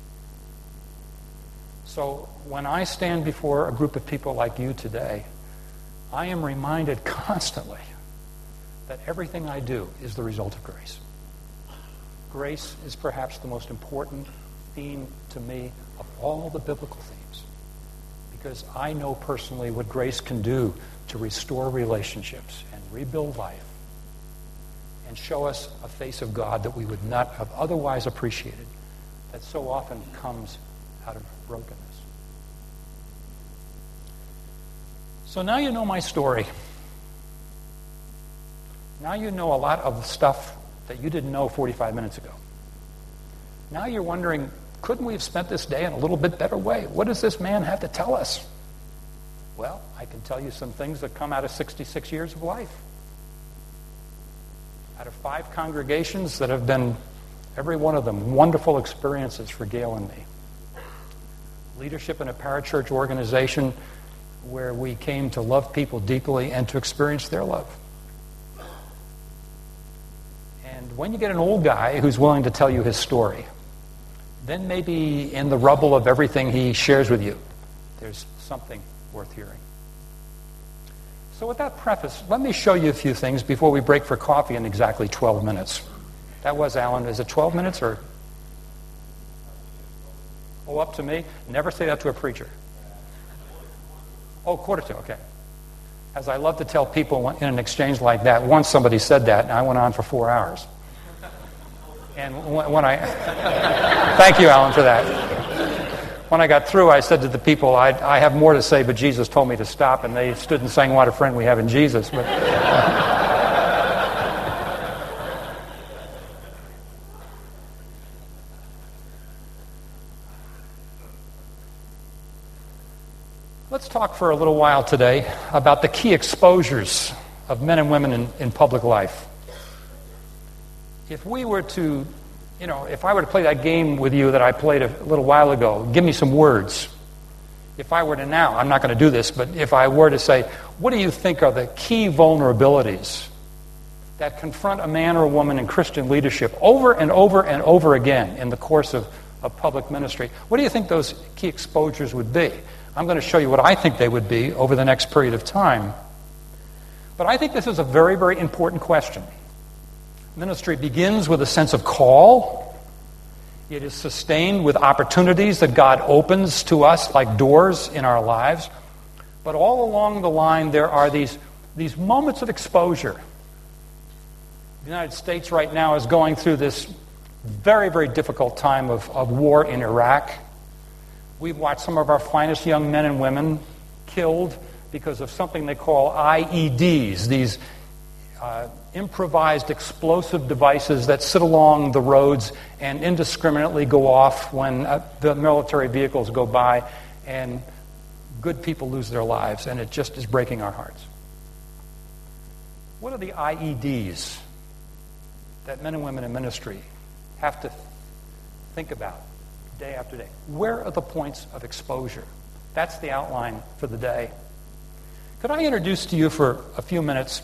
So when I stand before a group of people like you today, I am reminded constantly that everything I do is the result of grace. Grace is perhaps the most important theme to me of all the biblical themes, because I know personally what grace can do to restore relationships and rebuild life and show us a face of God that we would not have otherwise appreciated, that so often comes out of brokenness. So now you know my story. Now you know a lot of the stuff that you didn't know forty-five minutes ago. Now you're wondering, couldn't we have spent this day in a little bit better way? What does this man have to tell us? Well, I can tell you some things that come out of sixty-six years of life. Out of five congregations that have been, every one of them, wonderful experiences for Gail and me. Leadership in a parachurch organization where we came to love people deeply and to experience their love. And when you get an old guy who's willing to tell you his story, then maybe in the rubble of everything he shares with you, there's something worth hearing. So with that preface, let me show you a few things before we break for coffee in exactly twelve minutes. That was, Alan, is it twelve minutes or? Oh, up to me? Never say that to a preacher. Oh, quarter to, okay. As I love to tell people in an exchange like that, once somebody said that, and I went on for four hours. And when I... Thank you, Alan, for that. When I got through, I said to the people, I, I have more to say, but Jesus told me to stop, and they stood and sang, "What a friend we have in Jesus." But, let's talk for a little while today about the key exposures of men and women in, in public life. If we were to, you know, if I were to play that game with you that I played a little while ago, give me some words. If I were to now, I'm not going to do this, but if I were to say, what do you think are the key vulnerabilities that confront a man or a woman in Christian leadership over and over and over again in the course of, of public ministry? What do you think those key exposures would be? I'm going to show you what I think they would be over the next period of time. But I think this is a very, very important question. Ministry begins with a sense of call. It is sustained with opportunities that God opens to us like doors in our lives. But all along the line, there are these, these moments of exposure. The United States right now is going through this very, very difficult time of, of war in Iraq. We've watched some of our finest young men and women killed because of something they call I E Ds, these uh, improvised explosive devices that sit along the roads and indiscriminately go off when uh, the military vehicles go by, and good people lose their lives, and it just is breaking our hearts. What are the I E Ds that men and women in ministry have to think about day after day? Where are the points of exposure? That's the outline for the day. Could I introduce to you for a few minutes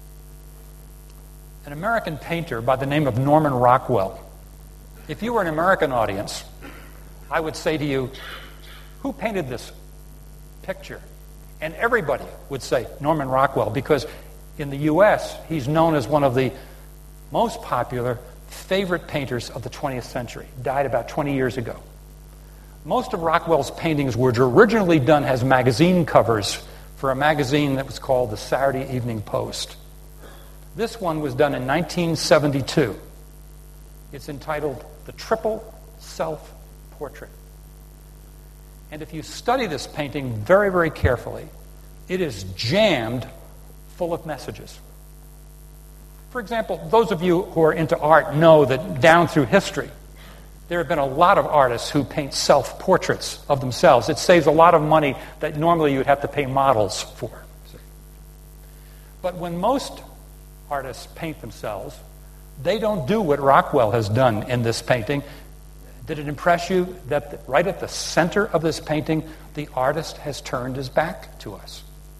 an American painter by the name of Norman Rockwell? If you were an American audience, I would say to you, who painted this picture? And everybody would say Norman Rockwell, because in the U S, he's known as one of the most popular favorite painters of the twentieth century. Died about twenty years ago. Most of Rockwell's paintings were originally done as magazine covers for a magazine that was called the Saturday Evening Post. This one was done in nineteen seventy-two. It's entitled The Triple Self-Portrait. And if you study this painting very, very carefully, it is jammed full of messages. For example, those of you who are into art know that down through history, there have been a lot of artists who paint self-portraits of themselves. It saves a lot of money that normally you would have to pay models for. But when most artists paint themselves, they don't do what Rockwell has done in this painting. Did it impress you that right at the center of this painting, the artist has turned his back to us?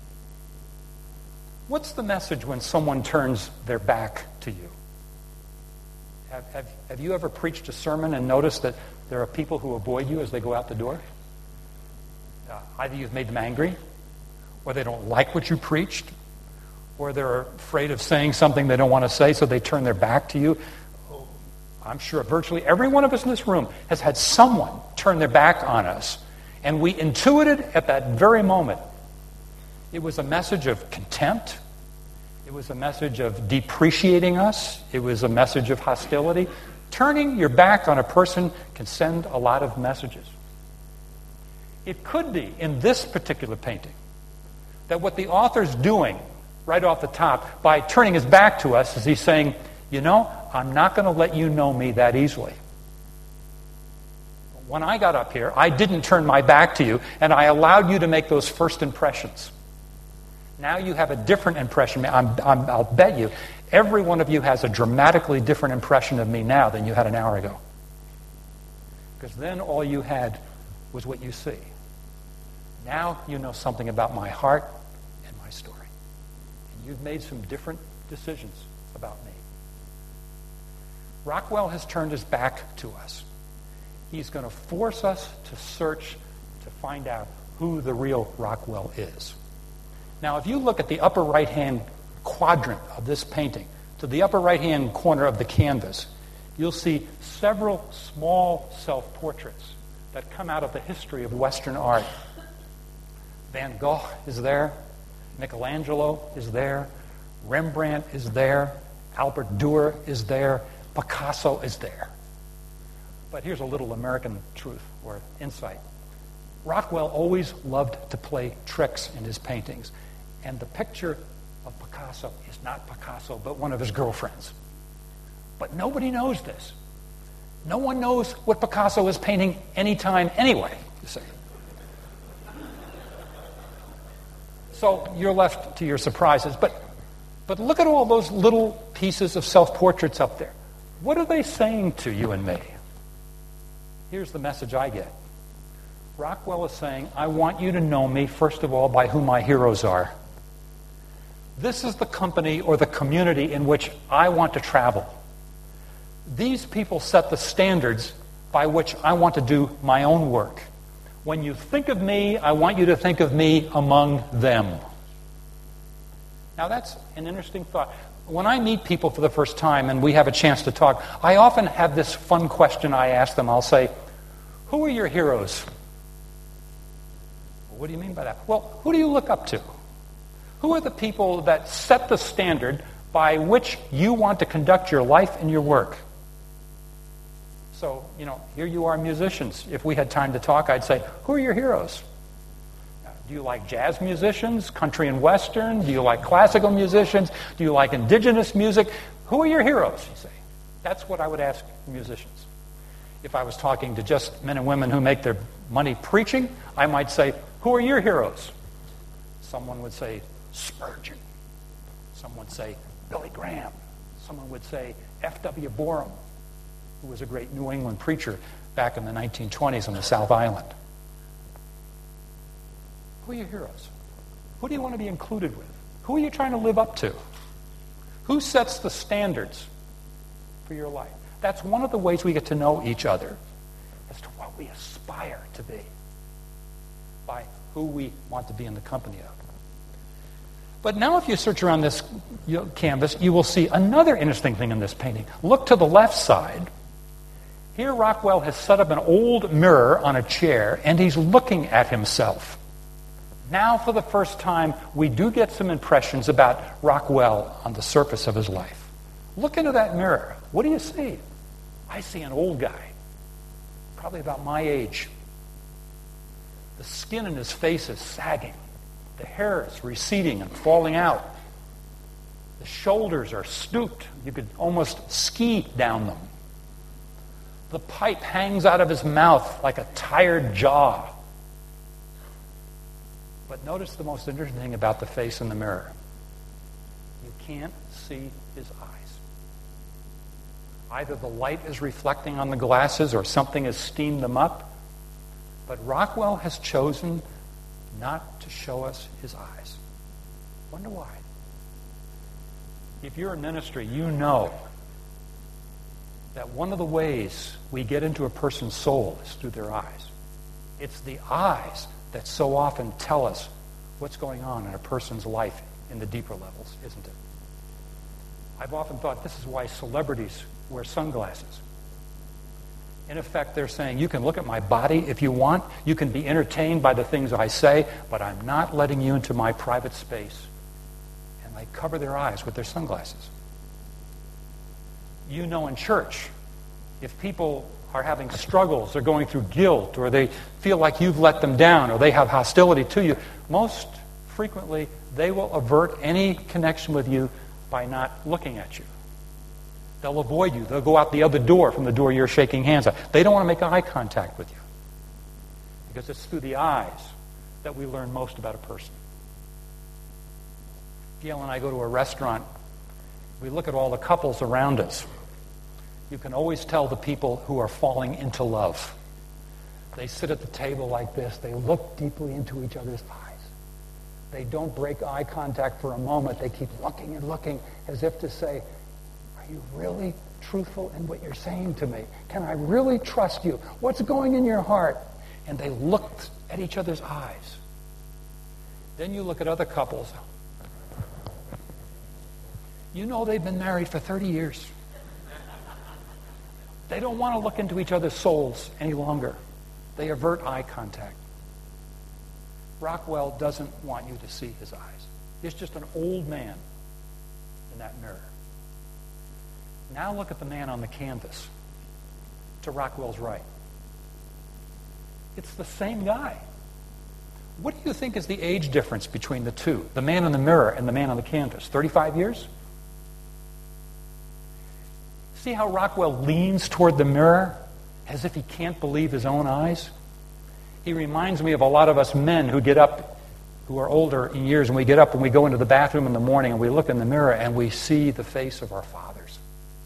What's the message when someone turns their back to you? Have, have, have you ever preached a sermon and noticed that there are people who avoid you as they go out the door? Uh, either you've made them angry, or they don't like what you preached, or they're afraid of saying something they don't want to say, so they turn their back to you. I'm sure virtually every one of us in this room has had someone turn their back on us, and we intuited at that very moment it was a message of contempt. It was a message of depreciating us. It was a message of hostility. Turning your back on a person can send a lot of messages. It could be, in this particular painting, that what the author's doing right off the top by turning his back to us is he's saying, you know, I'm not going to let you know me that easily. When I got up here, I didn't turn my back to you, and I allowed you to make those first impressions. Now you have a different impression. I'm, I'm, I'll bet you every one of you has a dramatically different impression of me now than you had an hour ago. Because then all you had was what you see. Now you know something about my heart and my story. And you've made some different decisions about me. Rockwell has turned his back to us. He's going to force us to search to find out who the real Rockwell is. Now, if you look at the upper right-hand quadrant of this painting, to the upper right-hand corner of the canvas, you'll see several small self-portraits that come out of the history of Western art. Van Gogh is there. Michelangelo is there. Rembrandt is there. Albert Dürer is there. Picasso is there. But here's a little American truth or insight. Rockwell always loved to play tricks in his paintings. And the picture of Picasso is not Picasso, but one of his girlfriends. But nobody knows this. No one knows what Picasso is painting anytime anyway, you see. So you're left to your surprises. But, but look at all those little pieces of self-portraits up there. What are they saying to you and me? Here's the message I get. Rockwell is saying, I want you to know me, first of all, by who my heroes are. This is the company or the community in which I want to travel. These people set the standards by which I want to do my own work. When you think of me, I want you to think of me among them. Now that's an interesting thought. When I meet people for the first time and we have a chance to talk, I often have this fun question I ask them. I'll say, who are your heroes? What do you mean by that? Well, who do you look up to? Who are the people that set the standard by which you want to conduct your life and your work? So, you know, here you are musicians. If we had time to talk, I'd say, who are your heroes? Do you like jazz musicians, country and western? Do you like classical musicians? Do you like indigenous music? Who are your heroes, you say? That's what I would ask musicians. If I was talking to just men and women who make their money preaching, I might say, who are your heroes? Someone would say, Spurgeon. Someone would say, Billy Graham. Someone would say, F W Borum, who was a great New England preacher back in the nineteen twenties on the South Island. Who are your heroes? Who do you want to be included with? Who are you trying to live up to? Who sets the standards for your life? That's one of the ways we get to know each other as to what we aspire to be by who we want to be in the company of. But now if you search around this canvas, you will see another interesting thing in this painting. Look to the left side. Here Rockwell has set up an old mirror on a chair, and he's looking at himself. Now, for the first time, we do get some impressions about Rockwell on the surface of his life. Look into that mirror. What do you see? I see an old guy, probably about my age. The skin in his face is sagging. The hair is receding and falling out. The shoulders are stooped. You could almost ski down them. The pipe hangs out of his mouth like a tired jaw. But notice the most interesting thing about the face in the mirror. You can't see his eyes. Either the light is reflecting on the glasses or something has steamed them up. But Rockwell has chosen not to show us his eyes. Wonder why? If you're in ministry, you know that one of the ways we get into a person's soul is through their eyes. It's the eyes that so often tell us what's going on in a person's life in the deeper levels, isn't it? I've often thought this is why celebrities wear sunglasses. In effect, they're saying, you can look at my body if you want, you can be entertained by the things I say, but I'm not letting you into my private space. And they cover their eyes with their sunglasses. You know in church, if people are having struggles, they're going through guilt, or they feel like you've let them down, or they have hostility to you, most frequently they will avert any connection with you by not looking at you. They'll avoid you. They'll go out the other door from the door you're shaking hands at. They don't want to make eye contact with you. Because it's through the eyes that we learn most about a person. Gail and I go to a restaurant. We look at all the couples around us. You can always tell the people who are falling into love. They sit at the table like this. They look deeply into each other's eyes. They don't break eye contact for a moment. They keep looking and looking as if to say, are you really truthful in what you're saying to me? Can I really trust you? What's going in your heart? And they look at each other's eyes. Then you look at other couples. You know they've been married for thirty years. They don't want to look into each other's souls any longer. They avert eye contact. Rockwell doesn't want you to see his eyes. He's just an old man in that mirror. Now look at the man on the canvas to Rockwell's right. It's the same guy. What do you think is the age difference between the two? The man in the mirror and the man on the canvas? thirty-five years? See how Rockwell leans toward the mirror as if he can't believe his own eyes? He reminds me of a lot of us men who get up, who are older in years, and we get up and we go into the bathroom in the morning and we look in the mirror and we see the face of our fathers.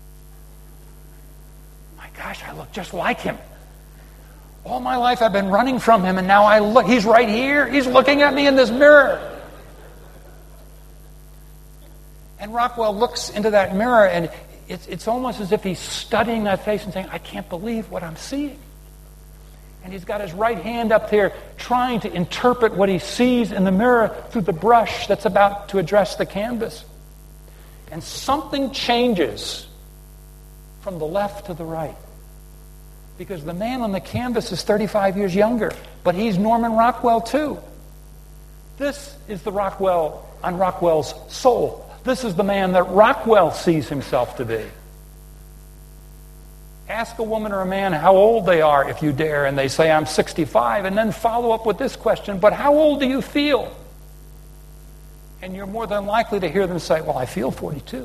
My gosh, I look just like him. All my life I've been running from him, and now I look, he's right here. He's looking at me in this mirror. And Rockwell looks into that mirror, and it's, it's almost as if he's studying that face and saying, I can't believe what I'm seeing. And he's got his right hand up there trying to interpret what he sees in the mirror through the brush that's about to address the canvas. And something changes from the left to the right. Because the man on the canvas is thirty-five years younger, but he's Norman Rockwell too. This is the Rockwell on Rockwell's soul. This is the man that Rockwell sees himself to be. Ask a woman or a man how old they are if you dare, and they say, I'm sixty-five, and then follow up with this question, but how old do you feel? And you're more than likely to hear them say, well, I feel forty-two.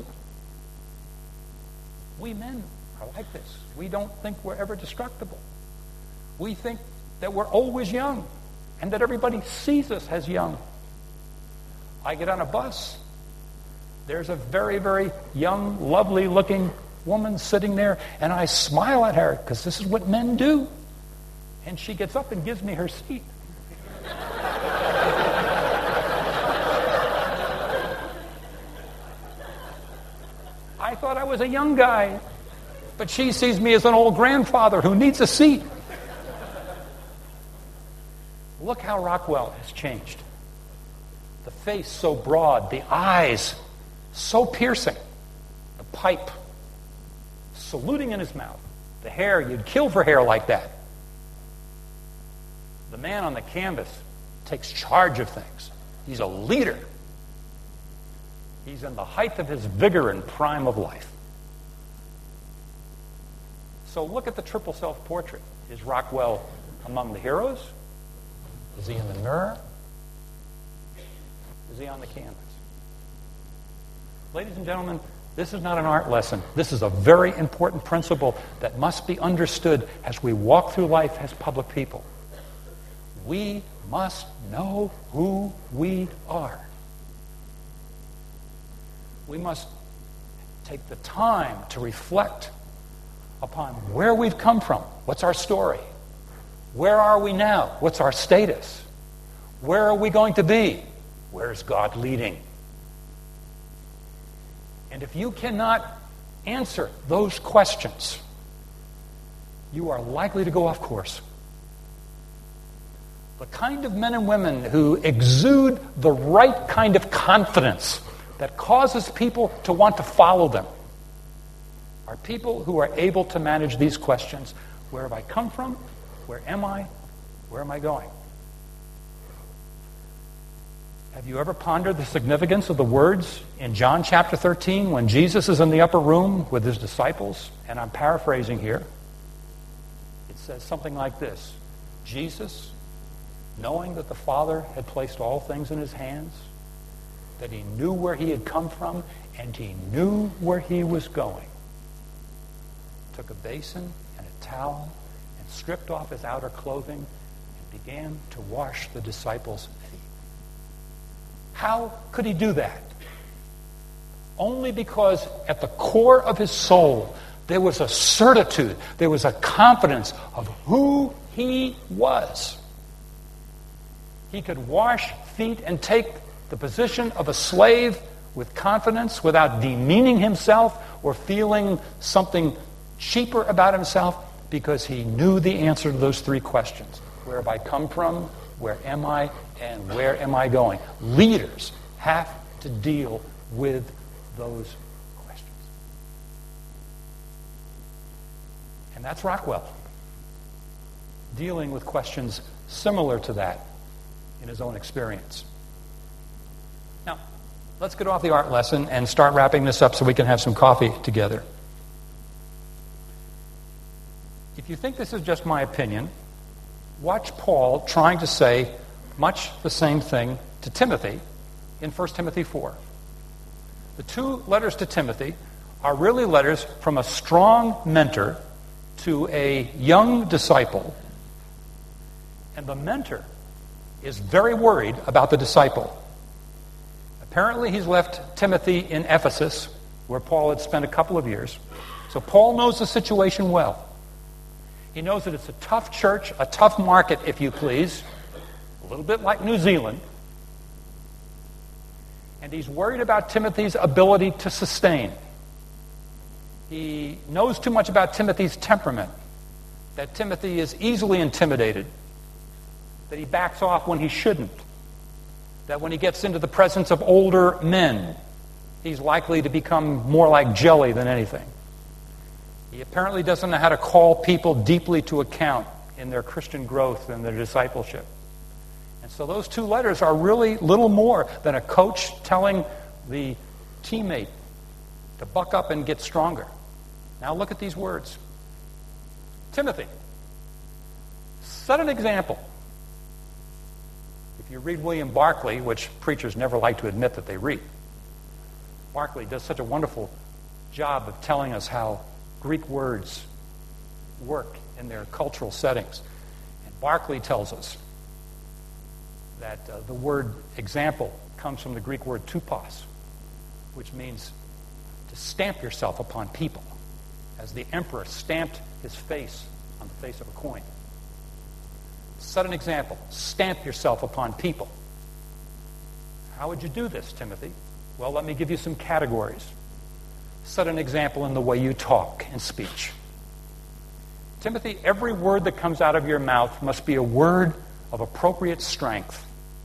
We men are like this. We don't think we're ever destructible. We think that we're always young and that everybody sees us as young. I get on a bus. There's a very, very young, lovely-looking woman sitting there, and I smile at her because this is what men do. And she gets up and gives me her seat. I thought I was a young guy, but she sees me as an old grandfather who needs a seat. Look how Rockwell has changed. The face so broad, the eyes so piercing, the pipe saluting in his mouth, the hair, you'd kill for hair like that. The man on the canvas takes charge of things. He's a leader. He's in the height of his vigor and prime of life. So look at the triple self-portrait. Is Rockwell among the heroes? Is he in the mirror? Is he on the canvas? Ladies and gentlemen, this is not an art lesson. This is a very important principle that must be understood as we walk through life as public people. We must know who we are. We must take the time to reflect upon where we've come from. What's our story? Where are we now? What's our status? Where are we going to be? Where's God leading? And if you cannot answer those questions, you are likely to go off course. The kind of men and women who exude the right kind of confidence that causes people to want to follow them are people who are able to manage these questions. Where have I come from? Where am I? Where am I going? Have you ever pondered the significance of the words in John chapter thirteen when Jesus is in the upper room with his disciples? And I'm paraphrasing here. It says something like this: Jesus, knowing that the Father had placed all things in his hands, that he knew where he had come from, and he knew where he was going, took a basin and a towel and stripped off his outer clothing and began to wash the disciples' feet. How could he do that? Only because at the core of his soul there was a certitude, there was a confidence of who he was. He could wash feet and take the position of a slave with confidence without demeaning himself or feeling something cheaper about himself, because he knew the answer to those three questions. Where have I come from? Where am I? And where am I going? Leaders have to deal with those questions. And that's Rockwell, dealing with questions similar to that in his own experience. Now, let's get off the art lesson and start wrapping this up so we can have some coffee together. If you think this is just my opinion, watch Paul trying to say much the same thing to Timothy in First Timothy four. The two letters to Timothy are really letters from a strong mentor to a young disciple. And the mentor is very worried about the disciple. Apparently he's left Timothy in Ephesus, where Paul had spent a couple of years. So Paul knows the situation well. He knows that it's a tough church, a tough market, if you please, a little bit like New Zealand. And he's worried about Timothy's ability to sustain. He knows too much about Timothy's temperament, that Timothy is easily intimidated, that he backs off when he shouldn't, that when he gets into the presence of older men, he's likely to become more like jelly than anything. He apparently doesn't know how to call people deeply to account in their Christian growth and their discipleship. And so those two letters are really little more than a coach telling the teammate to buck up and get stronger. Now look at these words. Timothy, set an example. If you read William Barclay, which preachers never like to admit that they read, Barclay does such a wonderful job of telling us how Greek words work in their cultural settings. And Barclay tells us that uh, the word example comes from the Greek word tupos, which means to stamp yourself upon people, as the emperor stamped his face on the face of a coin. Set an example. Stamp yourself upon people. How would you do this, Timothy? Well, let me give you some categories. Set an example in the way you talk and speech. Timothy, every word that comes out of your mouth must be a word of appropriate strength.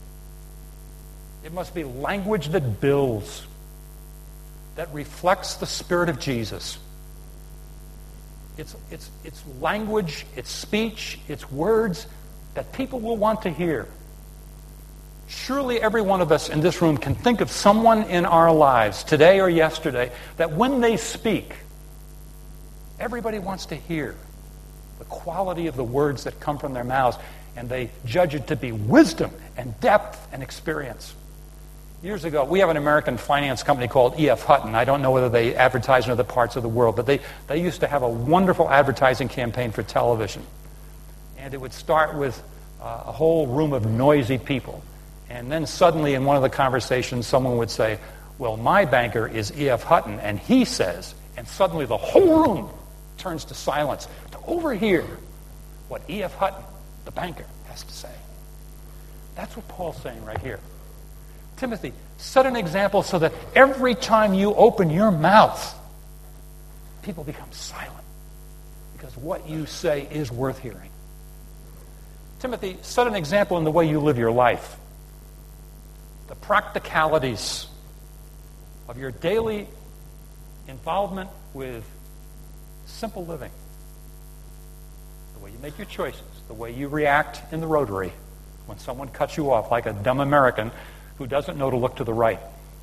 It must be language that builds, that reflects the Spirit of Jesus. It's, it's, it's language, it's speech, it's words that people will want to hear. Surely every one of us in this room can think of someone in our lives, today or yesterday, that when they speak, everybody wants to hear the quality of the words that come from their mouths, and they judge it to be wisdom and depth and experience. Years ago, we have an American finance company called E F Hutton. I don't know whether they advertise in other parts of the world, but they, they used to have a wonderful advertising campaign for television. And it would start with uh, a whole room of noisy people. And then suddenly in one of the conversations, someone would say, well, my banker is E F Hutton, and he says, and suddenly the whole room turns to silence to overhear what E F. Hutton, the banker, has to say. That's what Paul's saying right here. Timothy, set an example so that every time you open your mouth, people become silent because what you say is worth hearing. Timothy, set an example in the way you live your life. The practicalities of your daily involvement with simple living. The way you make your choices, the way you react in the rotary when someone cuts you off like a dumb American who doesn't know to look to the right.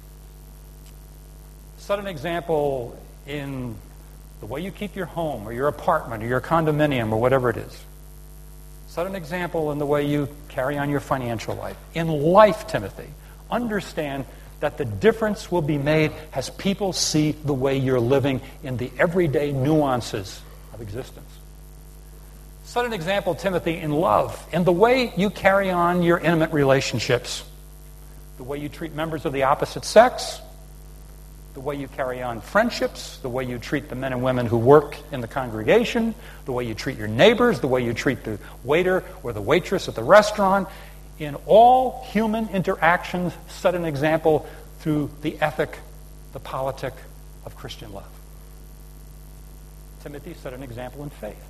Set an example in the way you keep your home or your apartment or your condominium or whatever it is. Set an example in the way you carry on your financial life. In life, Timothy, understand that the difference will be made as people see the way you're living in the everyday nuances of existence. Set an example, Timothy, in love, in the way you carry on your intimate relationships, the way you treat members of the opposite sex, the way you carry on friendships, the way you treat the men and women who work in the congregation, the way you treat your neighbors, the way you treat the waiter or the waitress at the restaurant. In all human interactions, set an example through the ethic, the politic of Christian love. Timothy set an example in faith.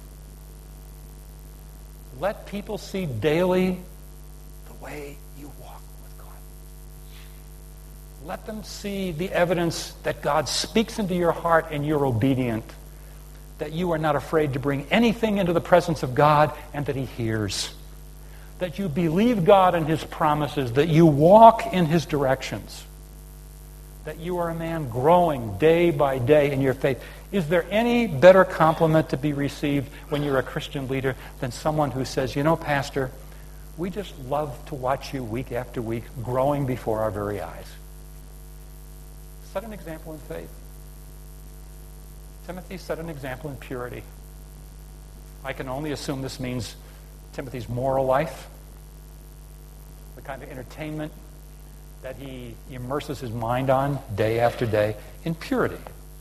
Let people see daily the way you walk with God. Let them see the evidence that God speaks into your heart and you're obedient, that you are not afraid to bring anything into the presence of God and that He hears, that you believe God and His promises, that you walk in His directions, that you are a man growing day by day in your faith. Is there any better compliment to be received when you're a Christian leader than someone who says, you know, Pastor, we just love to watch you week after week growing before our very eyes. Set an example in faith. Timothy set an example in purity. I can only assume this means Timothy's moral life, the kind of entertainment that he immerses his mind on day after day in purity.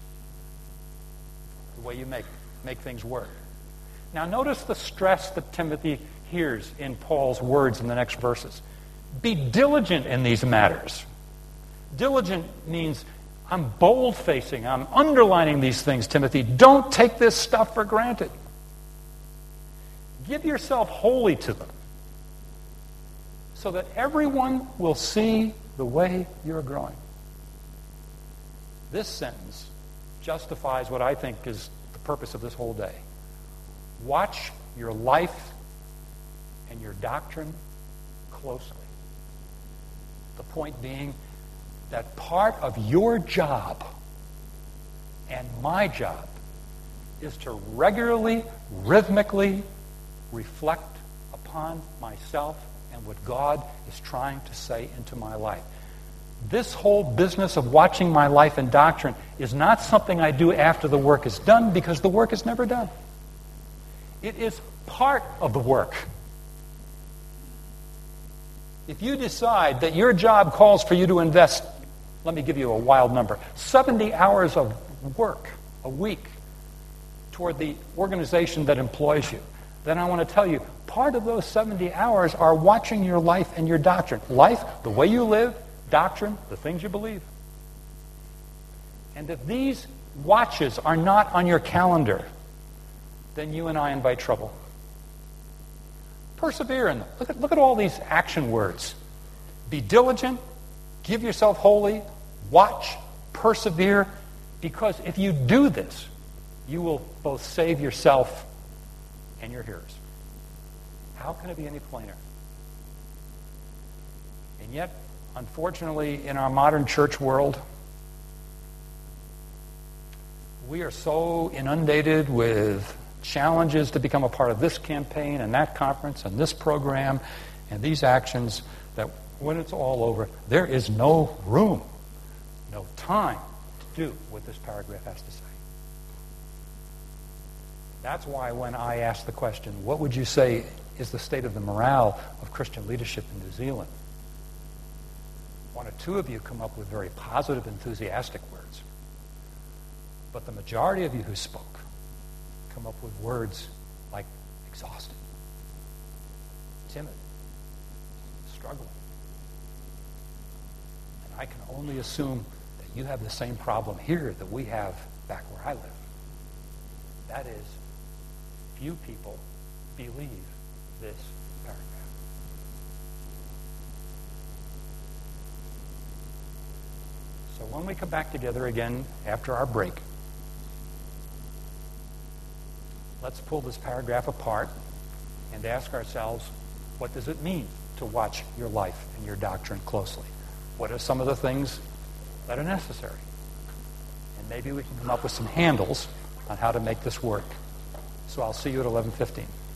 The way you make, make things work. Now notice the stress that Timothy hears in Paul's words in the next verses. Be diligent in these matters. Diligent means I'm bold-facing. I'm underlining these things, Timothy. Don't take this stuff for granted. Give yourself wholly to them so that everyone will see the way you're growing. This sentence justifies what I think is the purpose of this whole day. Watch your life and your doctrine closely. The point being that part of your job and my job is to regularly, rhythmically reflect upon myself and what God is trying to say into my life. This whole business of watching my life and doctrine is not something I do after the work is done, because the work is never done. It is part of the work. If you decide that your job calls for you to invest, let me give you a wild number, seventy hours of work a week toward the organization that employs you, then I want to tell you, part of those seventy hours are watching your life and your doctrine. Life, the way you live, doctrine, the things you believe. And if these watches are not on your calendar, then you and I invite trouble. Persevere in them. Look at, look at all these action words. Be diligent, give yourself wholly, watch, persevere, because if you do this, you will both save yourself and your hearers. How can it be any plainer? And yet, unfortunately, in our modern church world, we are so inundated with challenges to become a part of this campaign and that conference and this program and these actions that when it's all over, there is no room, no time to do what this paragraph has to say. That's why when I ask the question, what would you say is the state of the morale of Christian leadership in New Zealand? One or two of you come up with very positive, enthusiastic words. But the majority of you who spoke come up with words like exhausted, timid, struggling. And I can only assume that you have the same problem here that we have back where I live. That is, few people believe this paragraph. So when we come back together again after our break, let's pull this paragraph apart and ask ourselves, what does it mean to watch your life and your doctrine closely? What are some of the things that are necessary? And maybe we can come up with some handles on how to make this work. So I'll see you at eleven fifteen.